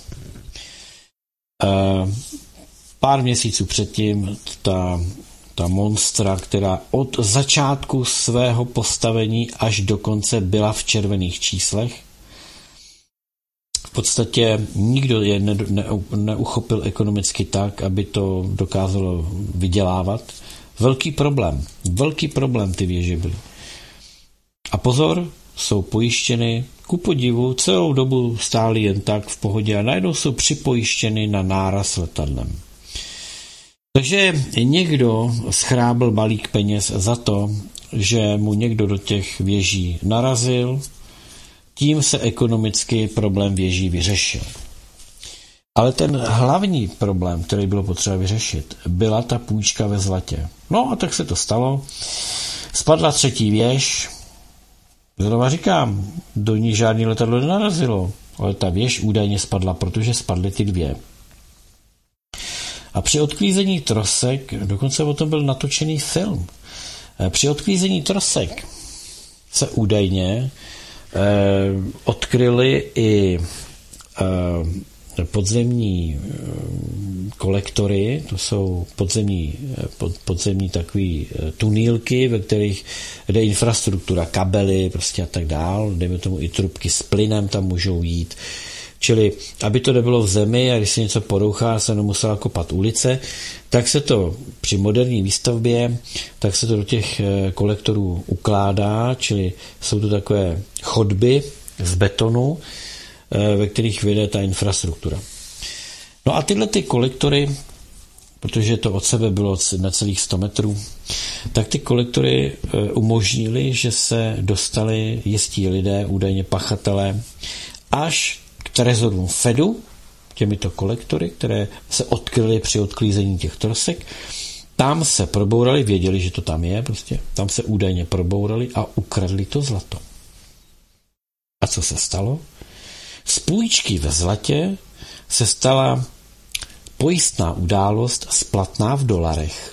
Pár měsíců předtím ta, ta monstra, která od začátku svého postavení až do konce byla v červených číslech, v podstatě nikdo je ne, ne, neuchopil ekonomicky tak, aby to dokázalo vydělávat. Velký problém. Velký problém ty věže byly. A pozor, jsou pojištěny, ku podivu, celou dobu stály jen tak v pohodě a najednou jsou připojištěny na náraz letadlem. Takže někdo schrábl balík peněz za to, že mu někdo do těch věží narazil, tím se ekonomicky problém věží vyřešil. Ale ten hlavní problém, který bylo potřeba vyřešit, byla ta půjčka ve zlatě. No a tak se to stalo. Spadla třetí věž. Znova říkám, do ní žádný letadlo nenarazilo, ale ta věž údajně spadla, protože spadly ty dvě. A při odklízení trosek, dokonce o tom byl natočený film, při odklízení trosek se údajně eh, odkryly i eh, podzemní eh, kolektory, to jsou podzemní, pod, podzemní takový eh, tunýlky, ve kterých jde infrastruktura, kabely prostě a tak dál, dejme tomu i trubky s plynem tam můžou jít. Čili, aby to nebylo v zemi a když se něco porouchá, se nemusela kopat ulice, tak se to při moderní výstavbě, tak se to do těch kolektorů ukládá, čili jsou to takové chodby z betonu, ve kterých vyjde ta infrastruktura. No a tyhle ty kolektory, protože to od sebe bylo na celých sto metrů, tak ty kolektory umožnily, že se dostali jistí lidé, údajně pachatelé, až k trezorům Fedu, těmito kolektory, které se odkryly při odklízení těch trosek, tam se probourali, věděli, že to tam je, prostě tam se údajně probourali a ukradli to zlato. A co se stalo? Z půjčky ve zlatě se stala pojistná událost splatná v dolarech.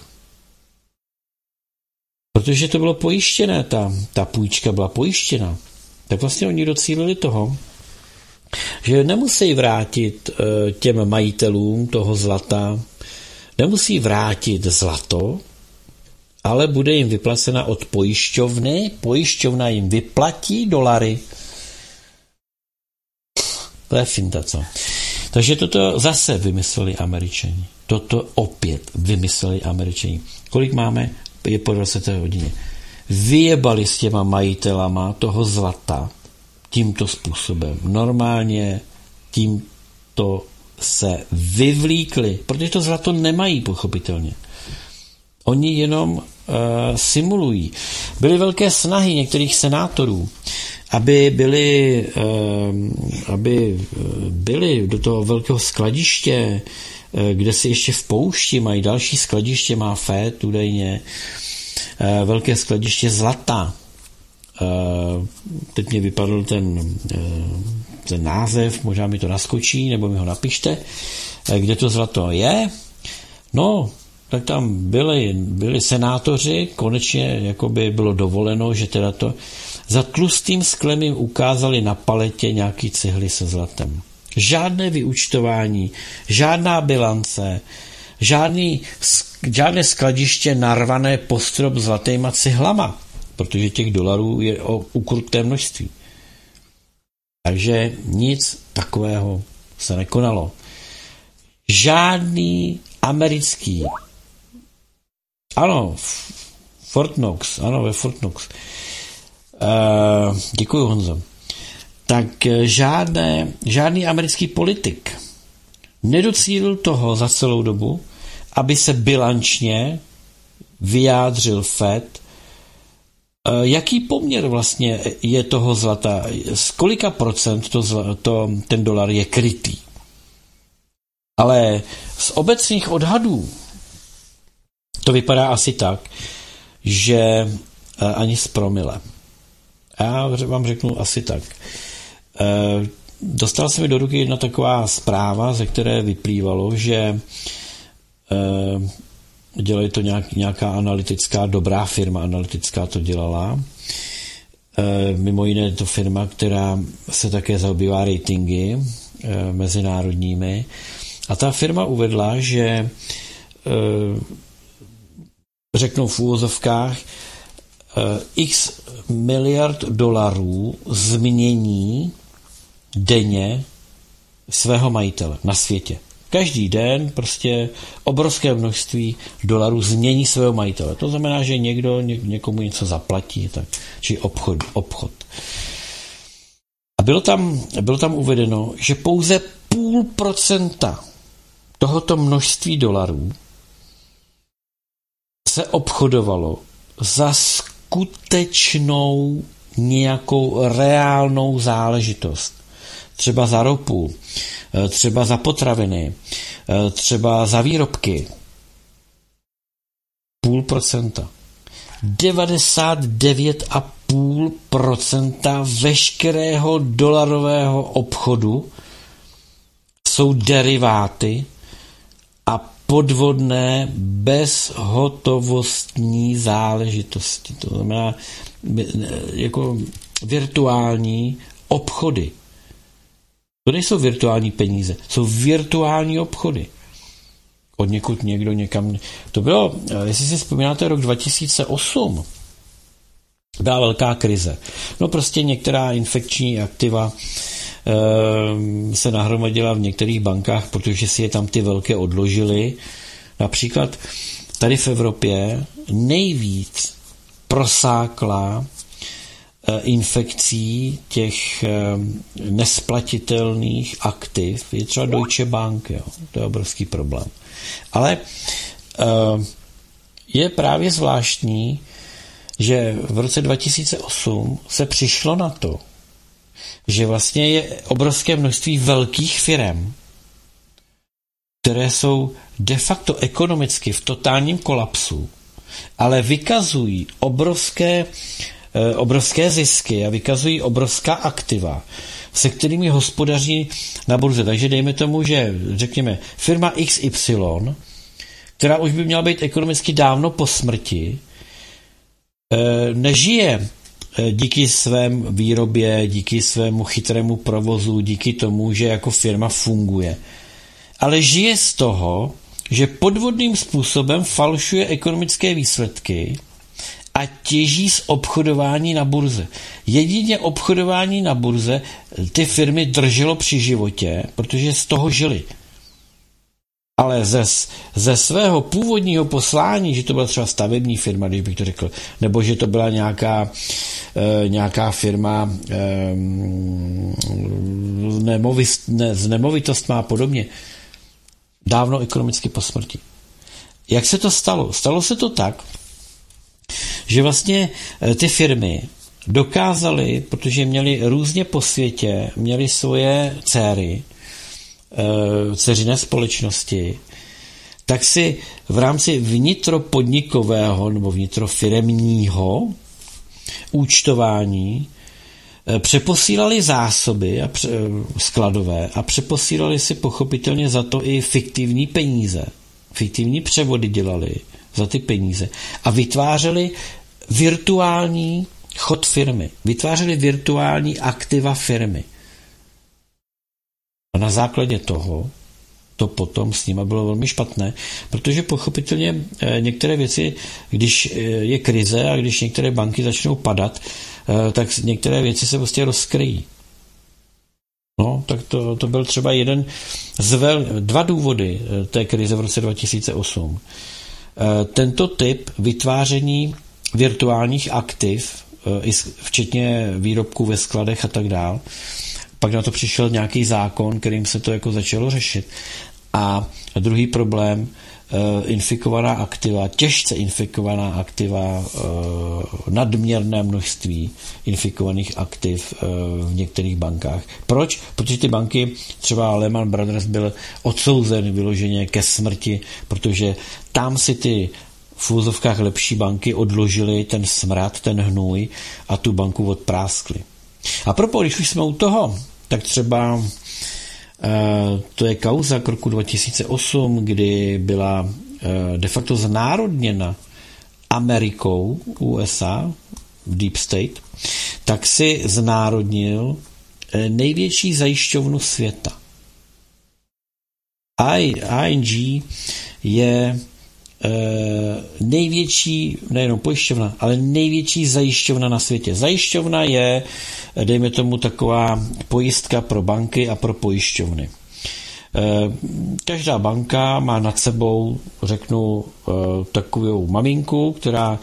Protože to bylo pojištěné, ta, ta půjčka byla pojištěna, tak vlastně oni docílili toho, že nemusí vrátit e, těm majitelům toho zlata, nemusí vrátit zlato, ale bude jim vyplacena od pojišťovny, pojišťovna jim vyplatí dolary. To je finta, co? Takže toto zase vymysleli Američani. Toto opět vymysleli Američani. Kolik máme? Je po dvacáté hodině. Vyjebali s těma majitelama toho zlata tímto způsobem. Normálně tímto se vyvlíkli, protože to zlato nemají, pochopitelně. Oni jenom uh, simulují. Byly velké snahy některých senátorů, aby byli, uh, aby byli do toho velkého skladiště, uh, kde si ještě v poušti mají další skladiště, má Fed údajně, uh, velké skladiště zlata. Uh, teď mě vypadl ten, uh, ten název, možná mi to naskočí, nebo mi ho napište, uh, kde to zlato je. No, tak tam byli, byli senátoři, konečně jakoby bylo dovoleno, že teda to za tlustým sklem jim ukázali na paletě nějaký cihly se zlatem. Žádné vyúčtování, žádná bilance, žádný, žádné skladiště narvané po strop zlatýma cihlama, protože těch dolarů je o ukruté množství. Takže nic takového se nekonalo. Žádný americký, ano, Fort Knox, ano, ve Fort Knox. Uh, děkuji, Honzo. Tak žádné, žádný americký politik nedocílil toho za celou dobu, aby se bilančně vyjádřil Fed, uh, jaký poměr vlastně je toho zlata, z kolika procent to, zla, to, ten dolar je krytý. Ale z obecných odhadů to vypadá asi tak, že ani z promile. Já vám řeknu asi tak. Dostala se mi do ruky jedna taková zpráva, ze které vyplývalo, že dělají to nějak, nějaká analytická, dobrá firma analytická to dělala. Mimo jiné je to firma, která se také zabývá ratingy mezinárodními. A ta firma uvedla, že řeknou v úvozovkách x miliard dolarů změní denně svého majitele na světě. Každý den prostě obrovské množství dolarů změní svého majitele. To znamená, že někdo ně, někomu něco zaplatí, tak, či obchod, obchod. A bylo tam, bylo tam uvedeno, že pouze půl procenta tohoto množství dolarů se obchodovalo za skutečnou nějakou reálnou záležitost. Třeba za ropu, třeba za potraviny, třeba za výrobky. Půl procenta. devadesát devět celá pět procenta veškerého dolarového obchodu jsou deriváty a podvodné bezhotovostní záležitosti. To znamená jako virtuální obchody. To nejsou virtuální peníze, jsou virtuální obchody. Od někud někdo někam... To bylo, jestli si vzpomínáte, rok dva tisíce osm. Byla velká krize. No prostě některá infekční aktiva se nahromadila v některých bankách, protože si je tam ty velké odložily. Například tady v Evropě nejvíc prosákla infekcí těch nesplatitelných aktiv je třeba Deutsche Bank. Jo. To je obrovský problém. Ale je právě zvláštní, že v roce dva tisíce osm se přišlo na to, že vlastně je obrovské množství velkých firem, které jsou de facto ekonomicky v totálním kolapsu, ale vykazují obrovské, obrovské zisky a vykazují obrovská aktiva, se kterými hospodaří na burze. Takže dejme tomu, že řekněme firma X Y, která už by měla být ekonomicky dávno po smrti, nežije díky svém výrobě, díky svému chytrému provozu, díky tomu, že jako firma funguje. Ale žije z toho, že podvodným způsobem falšuje ekonomické výsledky a těží z obchodování na burze. Jedině obchodování na burze ty firmy drželo při životě, protože z toho žili. Ale ze, ze svého původního poslání, že to byla třeba stavební firma, když bych to řekl, nebo že to byla nějaká, e, nějaká firma e, nemovist, ne, s nemovitostmi a podobně, dávno ekonomicky po smrti. Jak se to stalo? Stalo se to tak, že vlastně ty firmy dokázaly, protože měly různě po světě, měly svoje dcery, dceřiné společnosti, tak si v rámci vnitropodnikového nebo vnitrofiremního účtování přeposílali zásoby a pře, skladové a přeposílali si pochopitelně za to i fiktivní peníze. Fiktivní převody dělali za ty peníze a vytvářeli virtuální chod firmy. Vytvářeli virtuální aktiva firmy. A na základě toho to potom s nima bylo velmi špatné, protože pochopitelně některé věci, když je krize a když některé banky začnou padat, tak některé věci se prostě rozkryjí. No, tak to, to byl třeba jeden z vel, dva důvody té krize v roce dva tisíce osm. Tento typ vytváření virtuálních aktiv, včetně výrobků ve skladech a tak dál, pak na to přišel nějaký zákon, kterým se to jako začalo řešit. A druhý problém, infikovaná aktiva, těžce infikovaná aktiva, nadměrné množství infikovaných aktiv v některých bankách. Proč? Protože ty banky, třeba Lehman Brothers byl odsouzen vyloženě ke smrti, protože tam si ty v úzovkách lepší banky odložily ten smrad, ten hnůj a tu banku odpráskli. A propos, když už jsme u toho, tak třeba to je kauza k roku dva tisíce osm, kdy byla de facto znárodněna Amerikou, U S A, Deep State, tak si znárodnil největší zajišťovnu světa. I N G je největší, nejenom pojišťovna, ale největší zajišťovna na světě. Zajišťovna je, dejme tomu, taková pojistka pro banky a pro pojišťovny. Každá banka má nad sebou, řeknu, takovou maminku, která,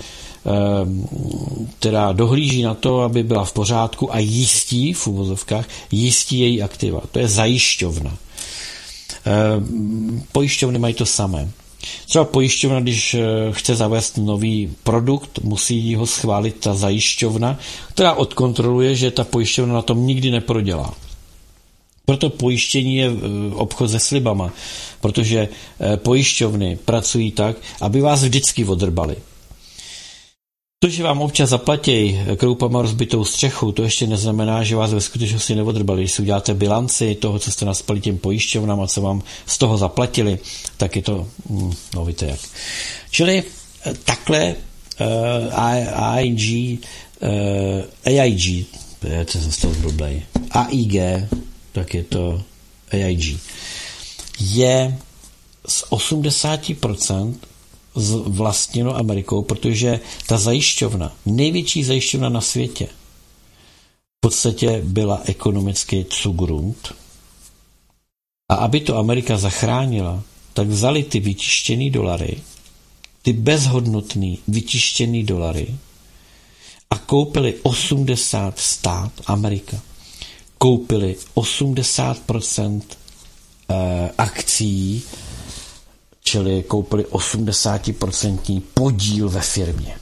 která dohlíží na to, aby byla v pořádku a jistí, v uvozovkách, jistí její aktiva. To je zajišťovna. Pojišťovny mají to samé. Třeba pojišťovna, když chce zavést nový produkt, musí ho schválit ta zajišťovna, která odkontroluje, že ta pojišťovna na tom nikdy neprodělá. Proto pojištění je obchod se slibama, protože pojišťovny pracují tak, aby vás vždycky odrbali. To, že vám občas zaplatí kroupama rozbitou střechu, to ještě neznamená, že vás ve skutečnosti neodrbali. Když si uděláte bilanci toho, co jste naspali těm pojišťovnám a co vám z toho zaplatili, tak je to, no víte jak. Čili takhle uh, A I G, uh, A I G, to jsem z toho zblblej, A I G, tak je to A I G, je z osmdesát procent vlastněno Amerikou, protože ta zajišťovna, největší zajišťovna na světě, v podstatě byla ekonomicky Zugrund. A aby to Amerika zachránila, tak vzali ty vytištěný dolary, ty bezhodnotný vytištěný dolary a koupili osmdesát stát Amerika. Koupili osmdesát procent akcií, čili koupili osmdesát procent podíl ve firmě.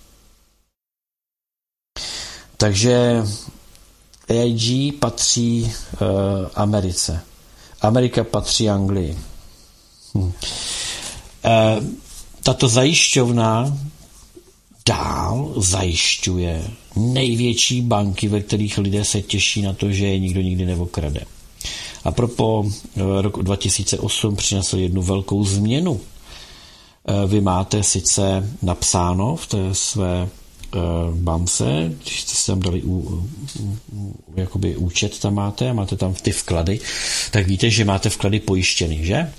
Takže A I G patří uh, Americe. Amerika patří Anglii. Hm. E, tato zajišťovna dál zajišťuje největší banky, ve kterých lidé se těší na to, že je nikdo nikdy neokrade. A propo roku dva tisíce osm přinesl jednu velkou změnu. Vy máte sice napsáno v té své bance, když jste si tam dali u, u, jakoby účet tam máte a máte tam ty vklady, tak víte, že máte vklady pojištěny, že?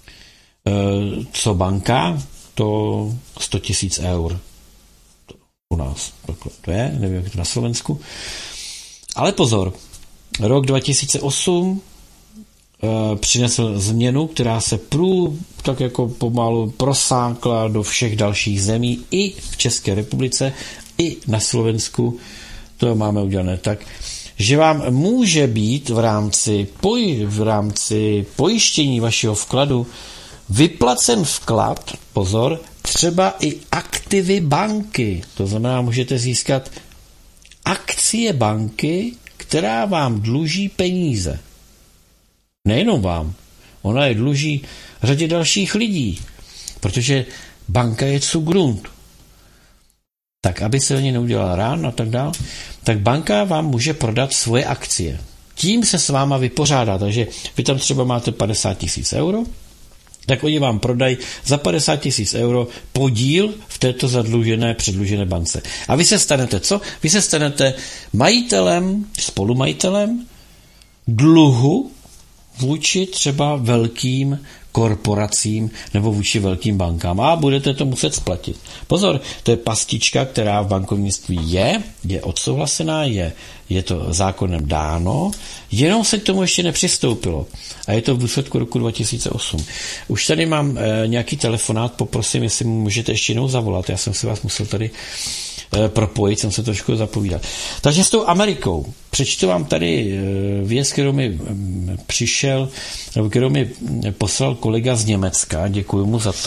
Co banka? To sto tisíc eur. To u nás to je, nevím, jak to na Slovensku. Ale pozor, rok dva tisíce osm přinesl změnu, která se prů tak jako pomalu prosákla do všech dalších zemí, i v České republice, i na Slovensku. To máme udělané tak, že vám může být v rámci, poj, v rámci pojištění vašeho vkladu vyplacen vklad, pozor, třeba i aktivy banky. To znamená, můžete získat akcie banky, která vám dluží peníze. Nejenom vám, ona je dluží řadě dalších lidí, protože banka je zu Grund. Tak, aby se o ně neudělal rán a tak dál, tak banka vám může prodat svoje akcie. Tím se s váma vypořádá, takže vy tam třeba máte padesát tisíc euro, tak oni vám prodají za padesát tisíc euro podíl v této zadlužené, předlužené bance. A vy se stanete co? Vy se stanete majitelem, spolumajitelem dluhu vůči třeba velkým korporacím nebo vůči velkým bankám a budete to muset splatit. Pozor, to je pastička, která v bankovnictví je, je odsouhlasená, je, je to zákonem dáno, jenom se k tomu ještě nepřistoupilo. A je to v důsledku roku dva tisíce osm. Už tady mám e, nějaký telefonát, poprosím, jestli můžete ještě jednou zavolat, já jsem si vás musel tady e, propojit, jsem se trošku zapovídat. Takže s tou Amerikou, přečtu vám tady e, věc, kterou mi m, přišel, nebo kterou mi poslal kolega z Německa, děkuji mu za to.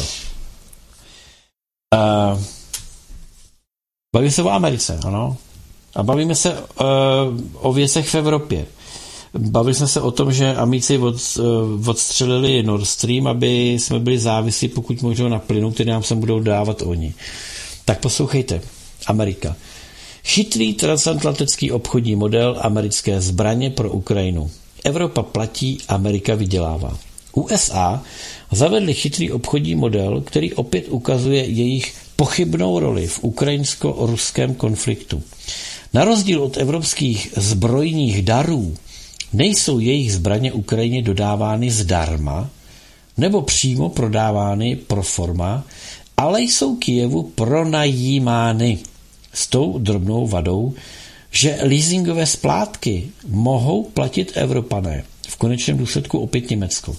E, bavíme se o Americe, ano. A bavíme se e, o věcech v Evropě. Bavili jsme se o tom, že Amici od, odstřelili Nord Stream, aby jsme byli závislí pokud možno na plynu, který nám se budou dávat oni. Tak poslouchejte. Amerika. Chytrý transatlantický obchodní model americké zbraně pro Ukrajinu. Evropa platí, Amerika vydělává. U S A zavedli chytrý obchodní model, který opět ukazuje jejich pochybnou roli v ukrajinsko-ruském konfliktu. Na rozdíl od evropských zbrojních darů nejsou jejich zbraně Ukrajině dodávány zdarma nebo přímo prodávány pro forma, ale jsou Kyjevu pronajímány s tou drobnou vadou, že leasingové splátky mohou platit Evropané, v konečném důsledku opět Německo.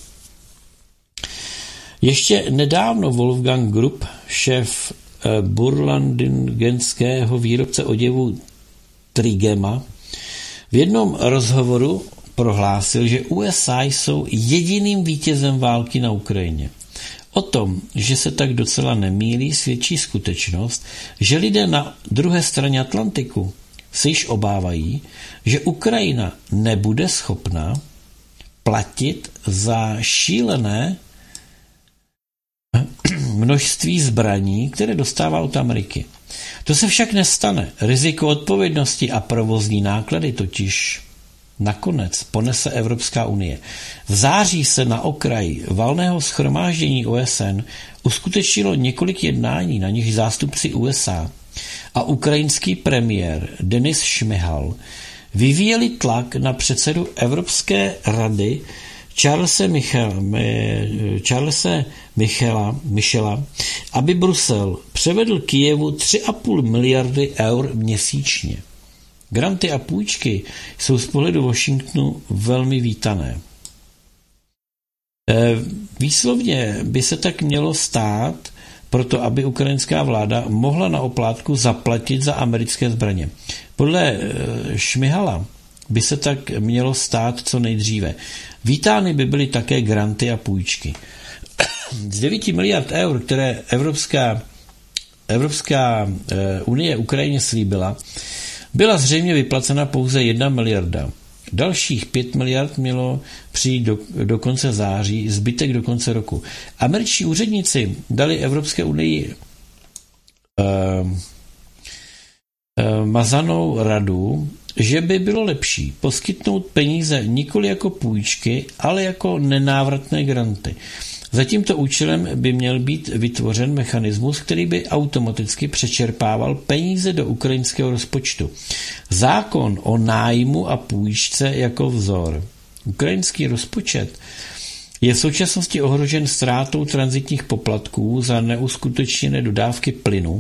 Ještě nedávno Wolfgang Grupp, šéf burlandingenského výrobce oděvu Trigema, v jednom rozhovoru prohlásil, že U S A jsou jediným vítězem války na Ukrajině. O tom, že se tak docela nemýlí, svědčí skutečnost, že lidé na druhé straně Atlantiku se již obávají, že Ukrajina nebude schopna platit za šílené množství zbraní, které dostává od Ameriky. To se však nestane. Riziko odpovědnosti a provozní náklady totiž nakonec ponese Evropská unie. V září se na okraji valného shromáždění O S N uskutečnilo několik jednání, na nich zástupci U S A a ukrajinský premiér Denis Šmihal vyvíjeli tlak na předsedu Evropské rady Charlese, Michel, Charlese Michela, Michela, aby Brusel převedl Kyjevu tři a půl miliardy eur měsíčně. Granty a půjčky jsou z pohledu Washingtonu velmi vítané. Výslovně by se tak mělo stát, proto aby ukrajinská vláda mohla na oplátku zaplatit za americké zbraně. Podle Šmihala by se tak mělo stát co nejdříve. Vítány by byly také granty a půjčky. Z devět miliard eur, které Evropská, Evropská unie Ukrajině slíbila, byla zřejmě vyplacena pouze jedna miliarda. Dalších pět miliard mělo přijít do, do konce září, zbytek do konce roku. Američtí úředníci dali Evropské unii uh, uh, mazanou radu, že by bylo lepší poskytnout peníze nikoli jako půjčky, ale jako nenávratné granty. Za tímto účelem by měl být vytvořen mechanismus, který by automaticky přečerpával peníze do ukrajinského rozpočtu. Zákon o nájmu a půjčce jako vzor. Ukrajinský rozpočet je v současnosti ohrožen ztrátou tranzitních poplatků za neuskutečněné dodávky plynu,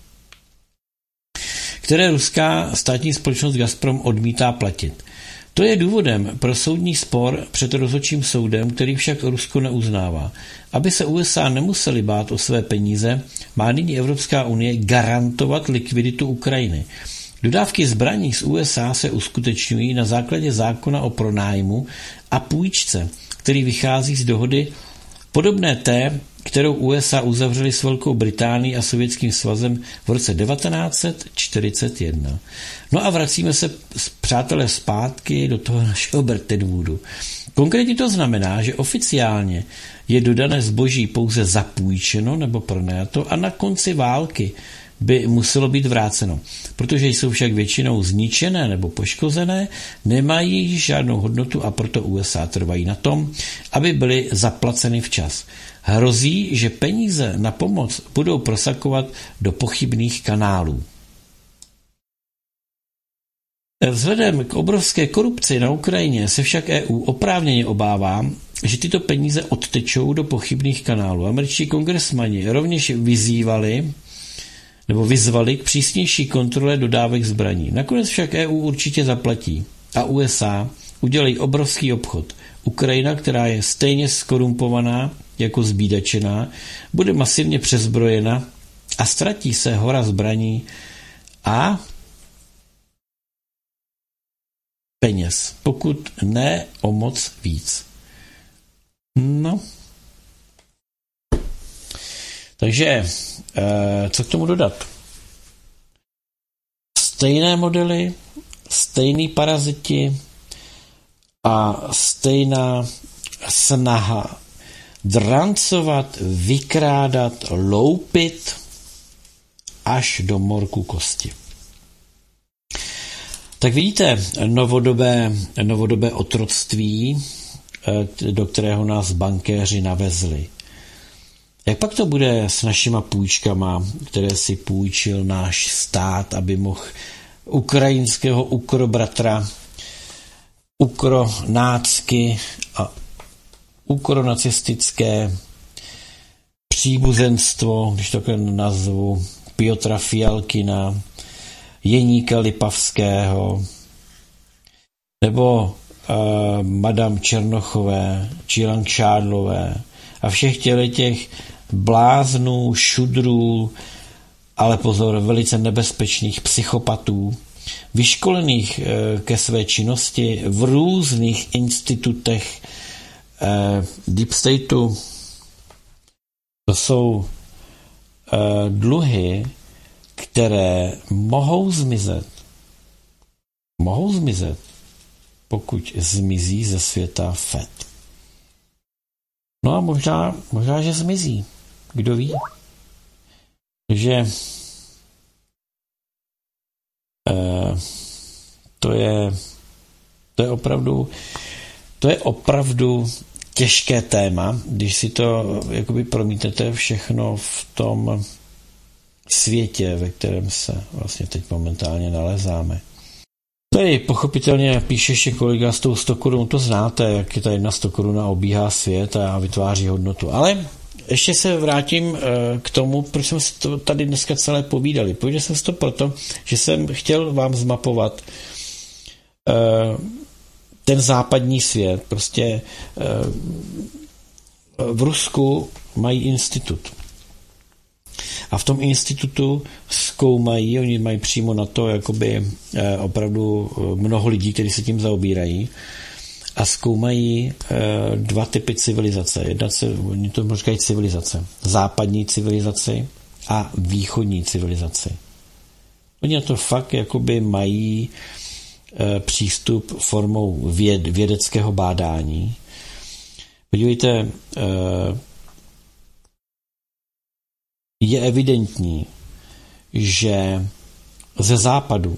které ruská státní společnost Gazprom odmítá platit. To je důvodem pro soudní spor před rozhodčím soudem, který však Rusko neuznává. Aby se U S A nemuseli bát o své peníze, má nyní Evropská unie garantovat likviditu Ukrajiny. Dodávky zbraní z U S A se uskutečňují na základě zákona o pronájmu a půjčce, který vychází z dohody podobné té, kterou U S A uzavřeli s Velkou Británií a Sovětským svazem v roce devatenáct set čtyřicet jedna. No a vracíme se, přátelé, zpátky do toho našeho Bretton Woodu. Konkrétně to znamená, že oficiálně je dodané zboží pouze zapůjčeno nebo pronajato a na konci války by muselo být vráceno. Protože jsou však většinou zničené nebo poškozené, nemají žádnou hodnotu a proto U S A trvají na tom, aby byly zaplaceny včas. Hrozí, že peníze na pomoc budou prosakovat do pochybných kanálů. Vzhledem k obrovské korupci na Ukrajině se však E U oprávněně obává, že tyto peníze odtečou do pochybných kanálů. Američtí kongresmani rovněž vyzývali nebo vyzvali k přísnější kontrole dodávek zbraní. Nakonec však E U určitě zaplatí a U S A udělají obrovský obchod. Ukrajina, která je stejně skorumpovaná jako zbídačená, bude masivně přezbrojena a ztratí se hora zbraní a peněz, pokud ne o moc víc. No. Takže, co k tomu dodat? Stejné modely, stejný paraziti a stejná snaha drancovat, vykrádat, loupit až do morku kosti. Tak vidíte, novodobé, novodobé otroctví, do kterého nás bankéři navezli. Jak pak to bude s našima půjčkama, které si půjčil náš stát, aby mohl ukrajinského ukrobratra, ukronácky a ukronacistické příbuzenstvo, když to nazvu, Piotra Fialkina, Jeníka Lipavského, nebo uh, Madame Černochové, či Langšádlové a všech těch bláznů, šudrů, ale pozor, velice nebezpečných psychopatů, vyškolených uh, ke své činnosti v různých institutech uh, Deep Stateu. To jsou uh, dluhy, které mohou zmizet. Mohou zmizet, pokud zmizí ze světa F E D. No a možná, možná že zmizí. Kdo ví? Takže eh, to je to je opravdu to je opravdu těžké téma, když si to jakoby promítnete všechno v tom světě, ve kterém se vlastně teď momentálně nalezáme. Tady pochopitelně píše ještě kolega s tou sto korun, to znáte, jak je ta jedna sto koruna obíhá svět a vytváří hodnotu. Ale ještě se vrátím k tomu, proč jsme si to tady dneska celé povídali. Povídal jsem si to proto, že jsem chtěl vám zmapovat ten západní svět. Prostě v Rusku mají institut. A v tom institutu zkoumají, oni mají přímo na to jakoby eh, opravdu mnoho lidí, kteří se tím zaobírají a zkoumají eh, dva typy civilizace. Jedna se, oni to říkají civilizace. Západní civilizaci a východní civilizaci. Oni na to fakt jakoby mají e, přístup formou věd, vědeckého bádání. Podívejte, e, je evidentní, že ze západu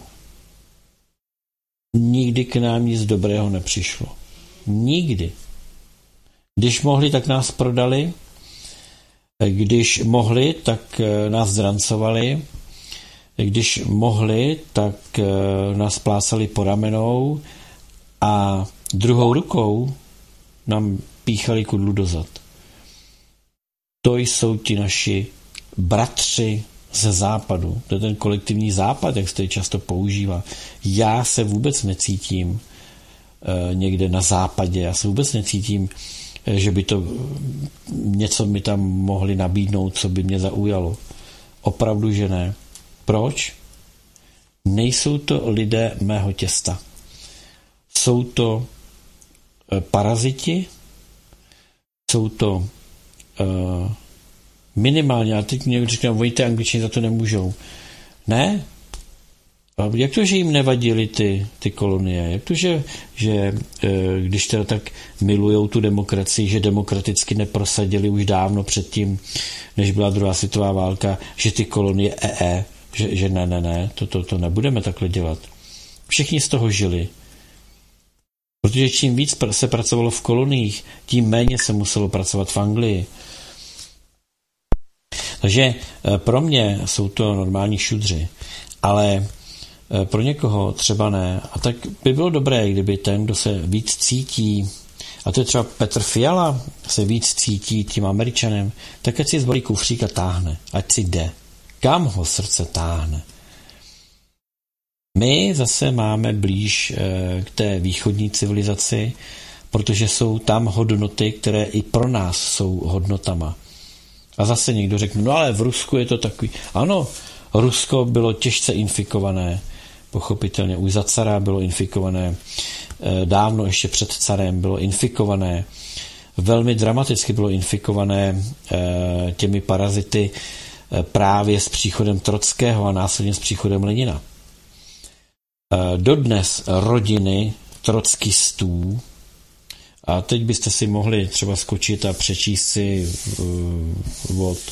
nikdy k nám nic dobrého nepřišlo. Nikdy. Když mohli, tak nás prodali. Když mohli, tak nás zdrancovali. Když mohli, tak nás plácali po ramenou a druhou rukou nám píchali kudlu dozad. To jsou ti naši bratři ze západu. To je ten kolektivní západ, jak se to často používá. Já se vůbec necítím e, někde na západě. Já se vůbec necítím, e, že by to něco mi tam mohli nabídnout, co by mě zaujalo. Opravdu, že ne. Proč? Nejsou to lidé mého těsta. Jsou to e, paraziti, jsou to e, minimálně, a teď mě říkám, oni ty Angličani za to nemůžou. Ne? A jak to, že jim nevadily ty, ty kolonie? Jak to, že, že když teda tak milujou tu demokracii, že demokraticky neprosadili už dávno předtím, než byla druhá světová válka, že ty kolonie ee, že, že ne, ne, ne, to, to, to nebudeme takhle dělat. Všichni z toho žili. Protože čím víc se pracovalo v koloniích, tím méně se muselo pracovat v Anglii. Takže pro mě jsou to normální šudři, ale pro někoho třeba ne. A tak by bylo dobré, kdyby ten, kdo se víc cítí, a to je třeba Petr Fiala, se víc cítí tím Američanem, tak ať si zbalí kufřík a táhne, ať si jde. Kam ho srdce táhne? My zase máme blíž k té východní civilizaci, protože jsou tam hodnoty, které i pro nás jsou hodnotama. A zase někdo řekne, no ale v Rusku je to takový. Ano, Rusko bylo těžce infikované, pochopitelně už za cara bylo infikované, dávno ještě před carem bylo infikované, velmi dramaticky bylo infikované těmi parazity právě s příchodem Trockého a následně s příchodem Lenina. Dodnes rodiny trockistů, a teď byste si mohli třeba skočit a přečíst si uh, od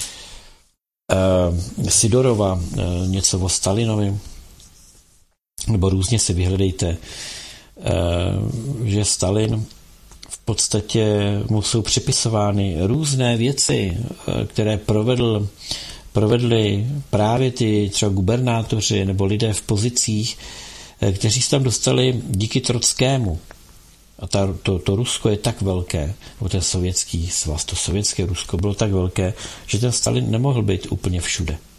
uh, Sidorova uh, něco o Stalinovi, nebo různě si vyhledejte, uh, že Stalin v podstatě mu jsou připisovány různé věci, uh, které provedl, provedli právě ty třeba gubernátoři nebo lidé v pozicích, uh, kteří se tam dostali díky Trockému. A ta, to, to Rusko je tak velké, nebo ten sovětský svaz, to sovětské Rusko bylo tak velké, že ten Stalin nemohl být úplně všude. E,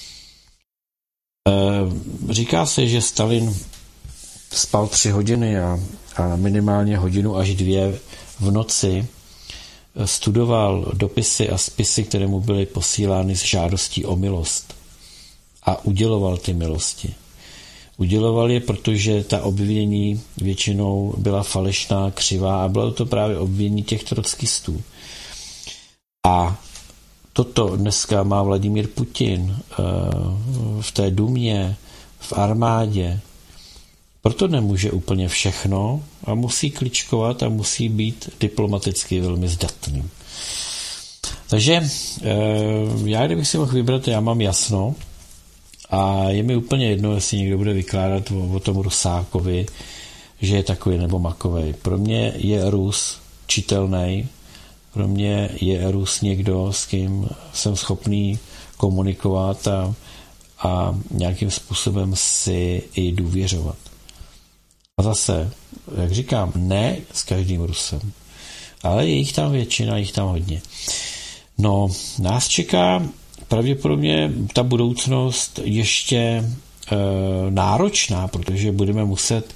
říká se, že Stalin spal tři hodiny a, a minimálně hodinu až dvě v noci studoval dopisy a spisy, které mu byly posílány s žádostí o milost. A uděloval ty milosti. Uděloval je, protože ta obvinění většinou byla falešná, křivá a bylo to právě obvinění těch trockistů. A toto dneska má Vladimír Putin v té Dumě, v armádě. Proto nemůže úplně všechno a musí kličkovat a musí být diplomaticky velmi zdatný. Takže já, kdybych si mohl vybrat, já mám jasno, a je mi úplně jedno, jestli někdo bude vykládat o, o tom Rusákovi, že je takový nebo makovej. Pro mě je Rus čitelný, pro mě je Rus někdo, s kým jsem schopný komunikovat a, a nějakým způsobem si i důvěřovat. A zase, jak říkám, ne s každým Rusem, ale je jich tam většina, je jich tam hodně. No, nás čeká pravděpodobně ta budoucnost ještě e, náročná, protože budeme muset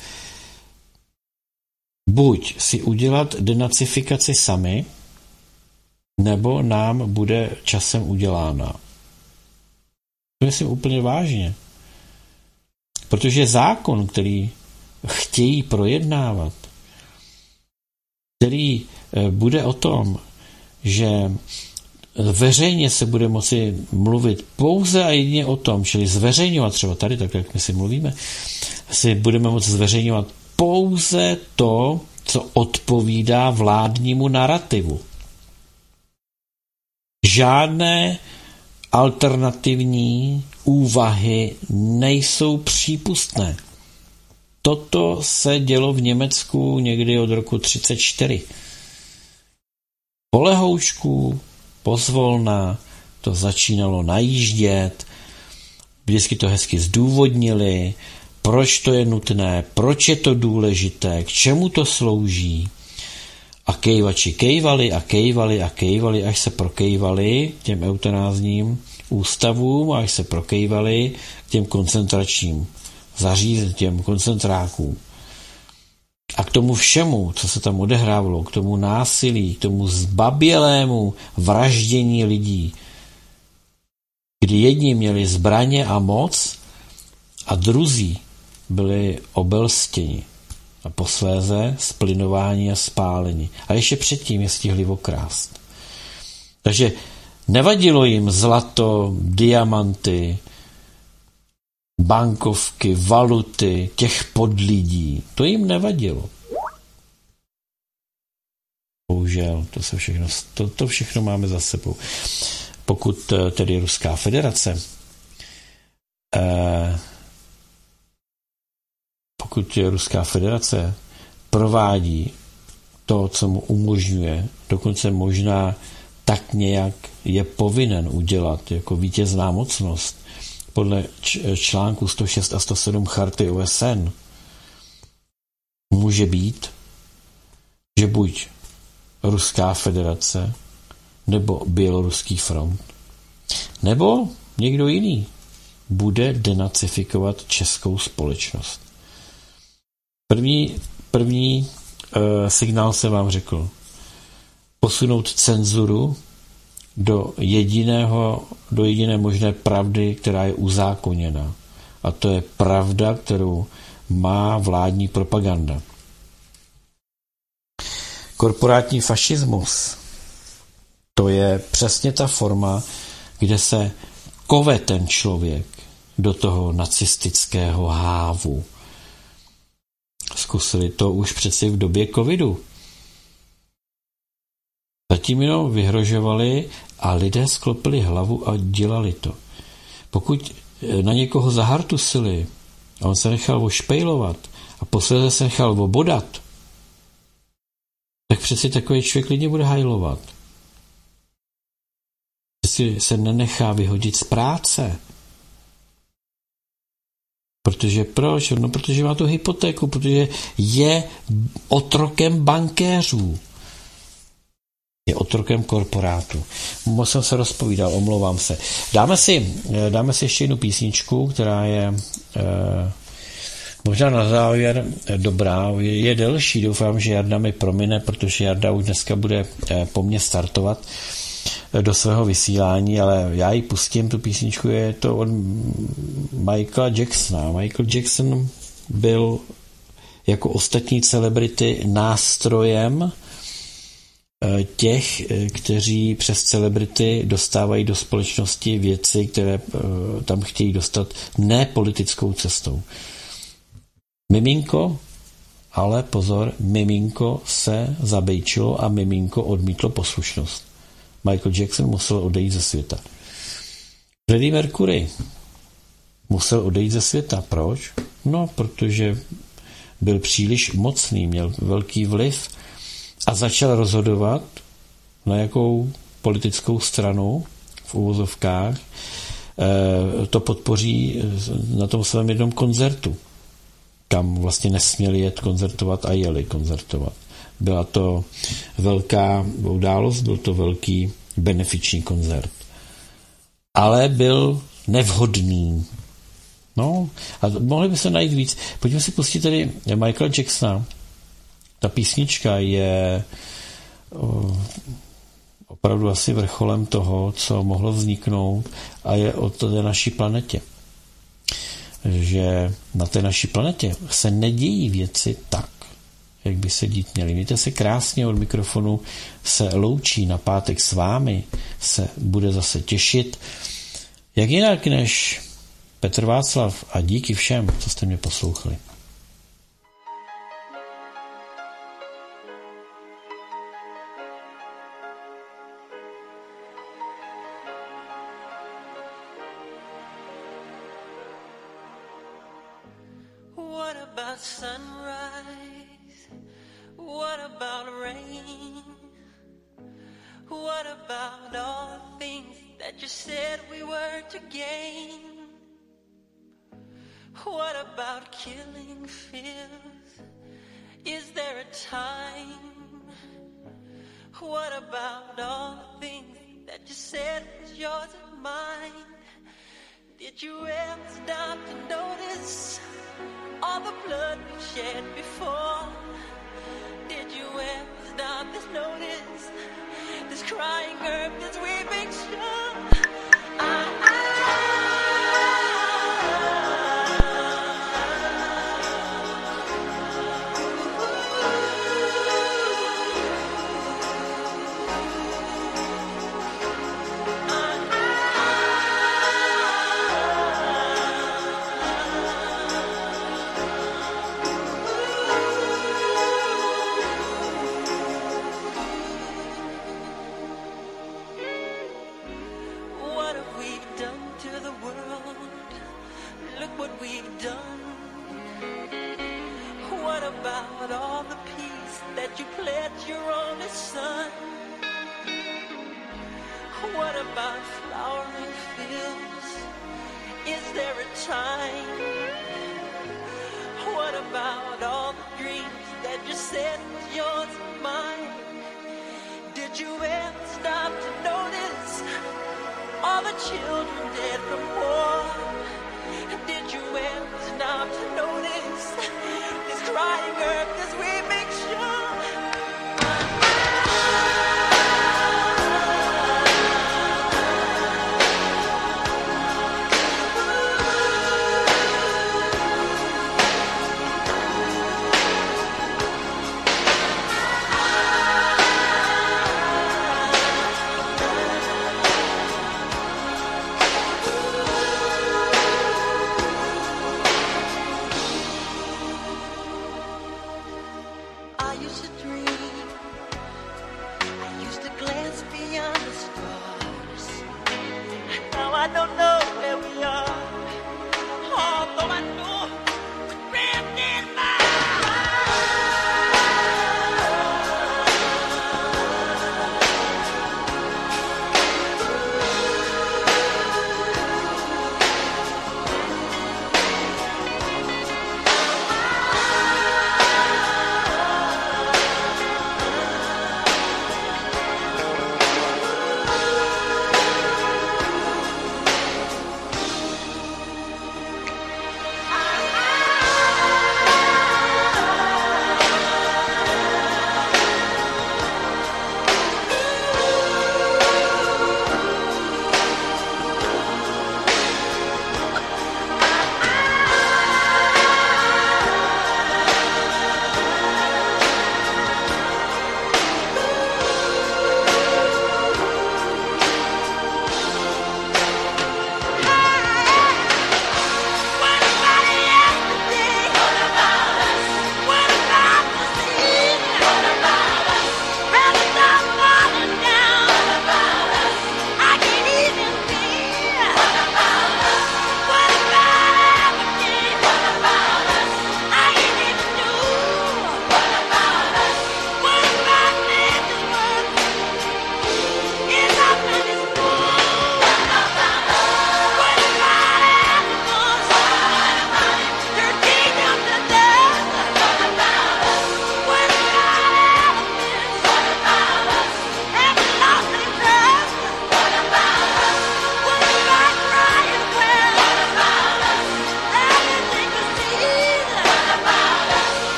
buď si udělat denacifikaci sami, nebo nám bude časem udělána. To myslím úplně vážně. Protože zákon, který chtějí projednávat, který e, bude o tom, že veřejně se bude moci mluvit pouze a jedině o tom, čili zveřejňovat třeba tady, tak jak my si mluvíme, si budeme moci zveřejňovat pouze to, co odpovídá vládnímu narrativu. Žádné alternativní úvahy nejsou přípustné. Toto se dělo v Německu někdy od roku třicet čtyři. Po lehoučku, pozvolna, to začínalo najíždět, vždycky to hezky zdůvodnili, proč to je nutné, proč je to důležité, k čemu to slouží. A kejvači kejvali a kejvali a kejvali, až se prokejvali těm eutanázním ústavům, až se prokejvali těm koncentračním zařízením, těm koncentrákům. A k tomu všemu, co se tam odehrávalo, k tomu násilí, k tomu zbabělému vraždění lidí, kdy jedni měli zbraně a moc a druzí byli obelstěni a posléze splinování a spálení. A ještě předtím je stihli okrást. Takže nevadilo jim zlato, diamanty, bankovky, valuty, těch podlidí. To jim nevadilo. Bohužel, to se všechno, to, to všechno máme za sebou. Pokud tedy Ruská federace eh, pokud Ruská federace provádí to, co mu umožňuje, dokonce možná tak nějak je povinen udělat jako vítězná mocnost podle článku sto šest a sto sedm Charty O S N, může být, že buď Ruská federace nebo Běloruský front nebo někdo jiný bude denacifikovat českou společnost. První, první uh, signál jsem vám řekl. Posunout cenzuru do jediného, do jediné možné pravdy, která je uzákoněna. A to je pravda, kterou má vládní propaganda. Korporátní fašismus, to je přesně ta forma, kde se kove ten člověk do toho nacistického hávu. Zkusili to už přeci v době covidu. Zatím jenom vyhrožovali a lidé sklopili hlavu a dělali to. Pokud na někoho zahartusili a on se nechal ošpejlovat a posledně se nechal obodat, tak přeci takový člověk klidně bude hajlovat. Přeci se nenechá vyhodit z práce. Protože proč? No, protože má tu hypotéku, protože je otrokem bankéřů. Je otrokem korporátu. Moc jsem se rozpovídal, omlouvám se. Dáme si, dáme si ještě jednu písničku, která je eh, možná na závěr dobrá. Je, je delší, doufám, že Jarda mi promine, protože Jarda už dneska bude eh, po mně startovat do svého vysílání, ale já ji pustím, tu písničku, je to od Michaela Jacksona. Michael Jackson byl jako ostatní celebrity nástrojem těch, kteří přes celebrity dostávají do společnosti věci, které tam chtějí dostat ne politickou cestou. Miminko, ale pozor, miminko se zabejčilo a miminko odmítlo poslušnost. Michael Jackson musel odejít ze světa. Freddie Mercury musel odejít ze světa. Proč? No, protože byl příliš mocný, měl velký vliv a začal rozhodovat, na jakou politickou stranu v uvozovkách to podpoří na tom svém jednom koncertu, kam vlastně nesměli jet koncertovat a jeli koncertovat. Byla to velká událost, byl to velký benefiční koncert. Ale byl nevhodný. No, a mohli by se najít víc. Pojďme si pustit tedy Michaela Jacksona. Ta písnička je opravdu asi vrcholem toho, co mohlo vzniknout a je o té naší planetě. Že na té naší planetě se nedějí věci tak, jak by se dít měli. Mějte se krásně, od mikrofonu se loučí na pátek s vámi, se bude zase těšit. Jak jinak než Petr Václav a díky všem, co jste mě poslouchali. What about sunrise? What about rain? What about all the things that you said we were to gain? What about killing fears? Is there a time? What about all the things that you said was yours and mine? Did you ever stop to notice all the blood we've shed before? Did you ever stop to notice this crying earth, this weeping shore? I, I What about flowering fields? Is there a time? What about all the dreams that you said was yours and mine? Did you ever stop to notice all the children dead from war? Did you ever stop to notice this crying earth as we make sure? I don't know.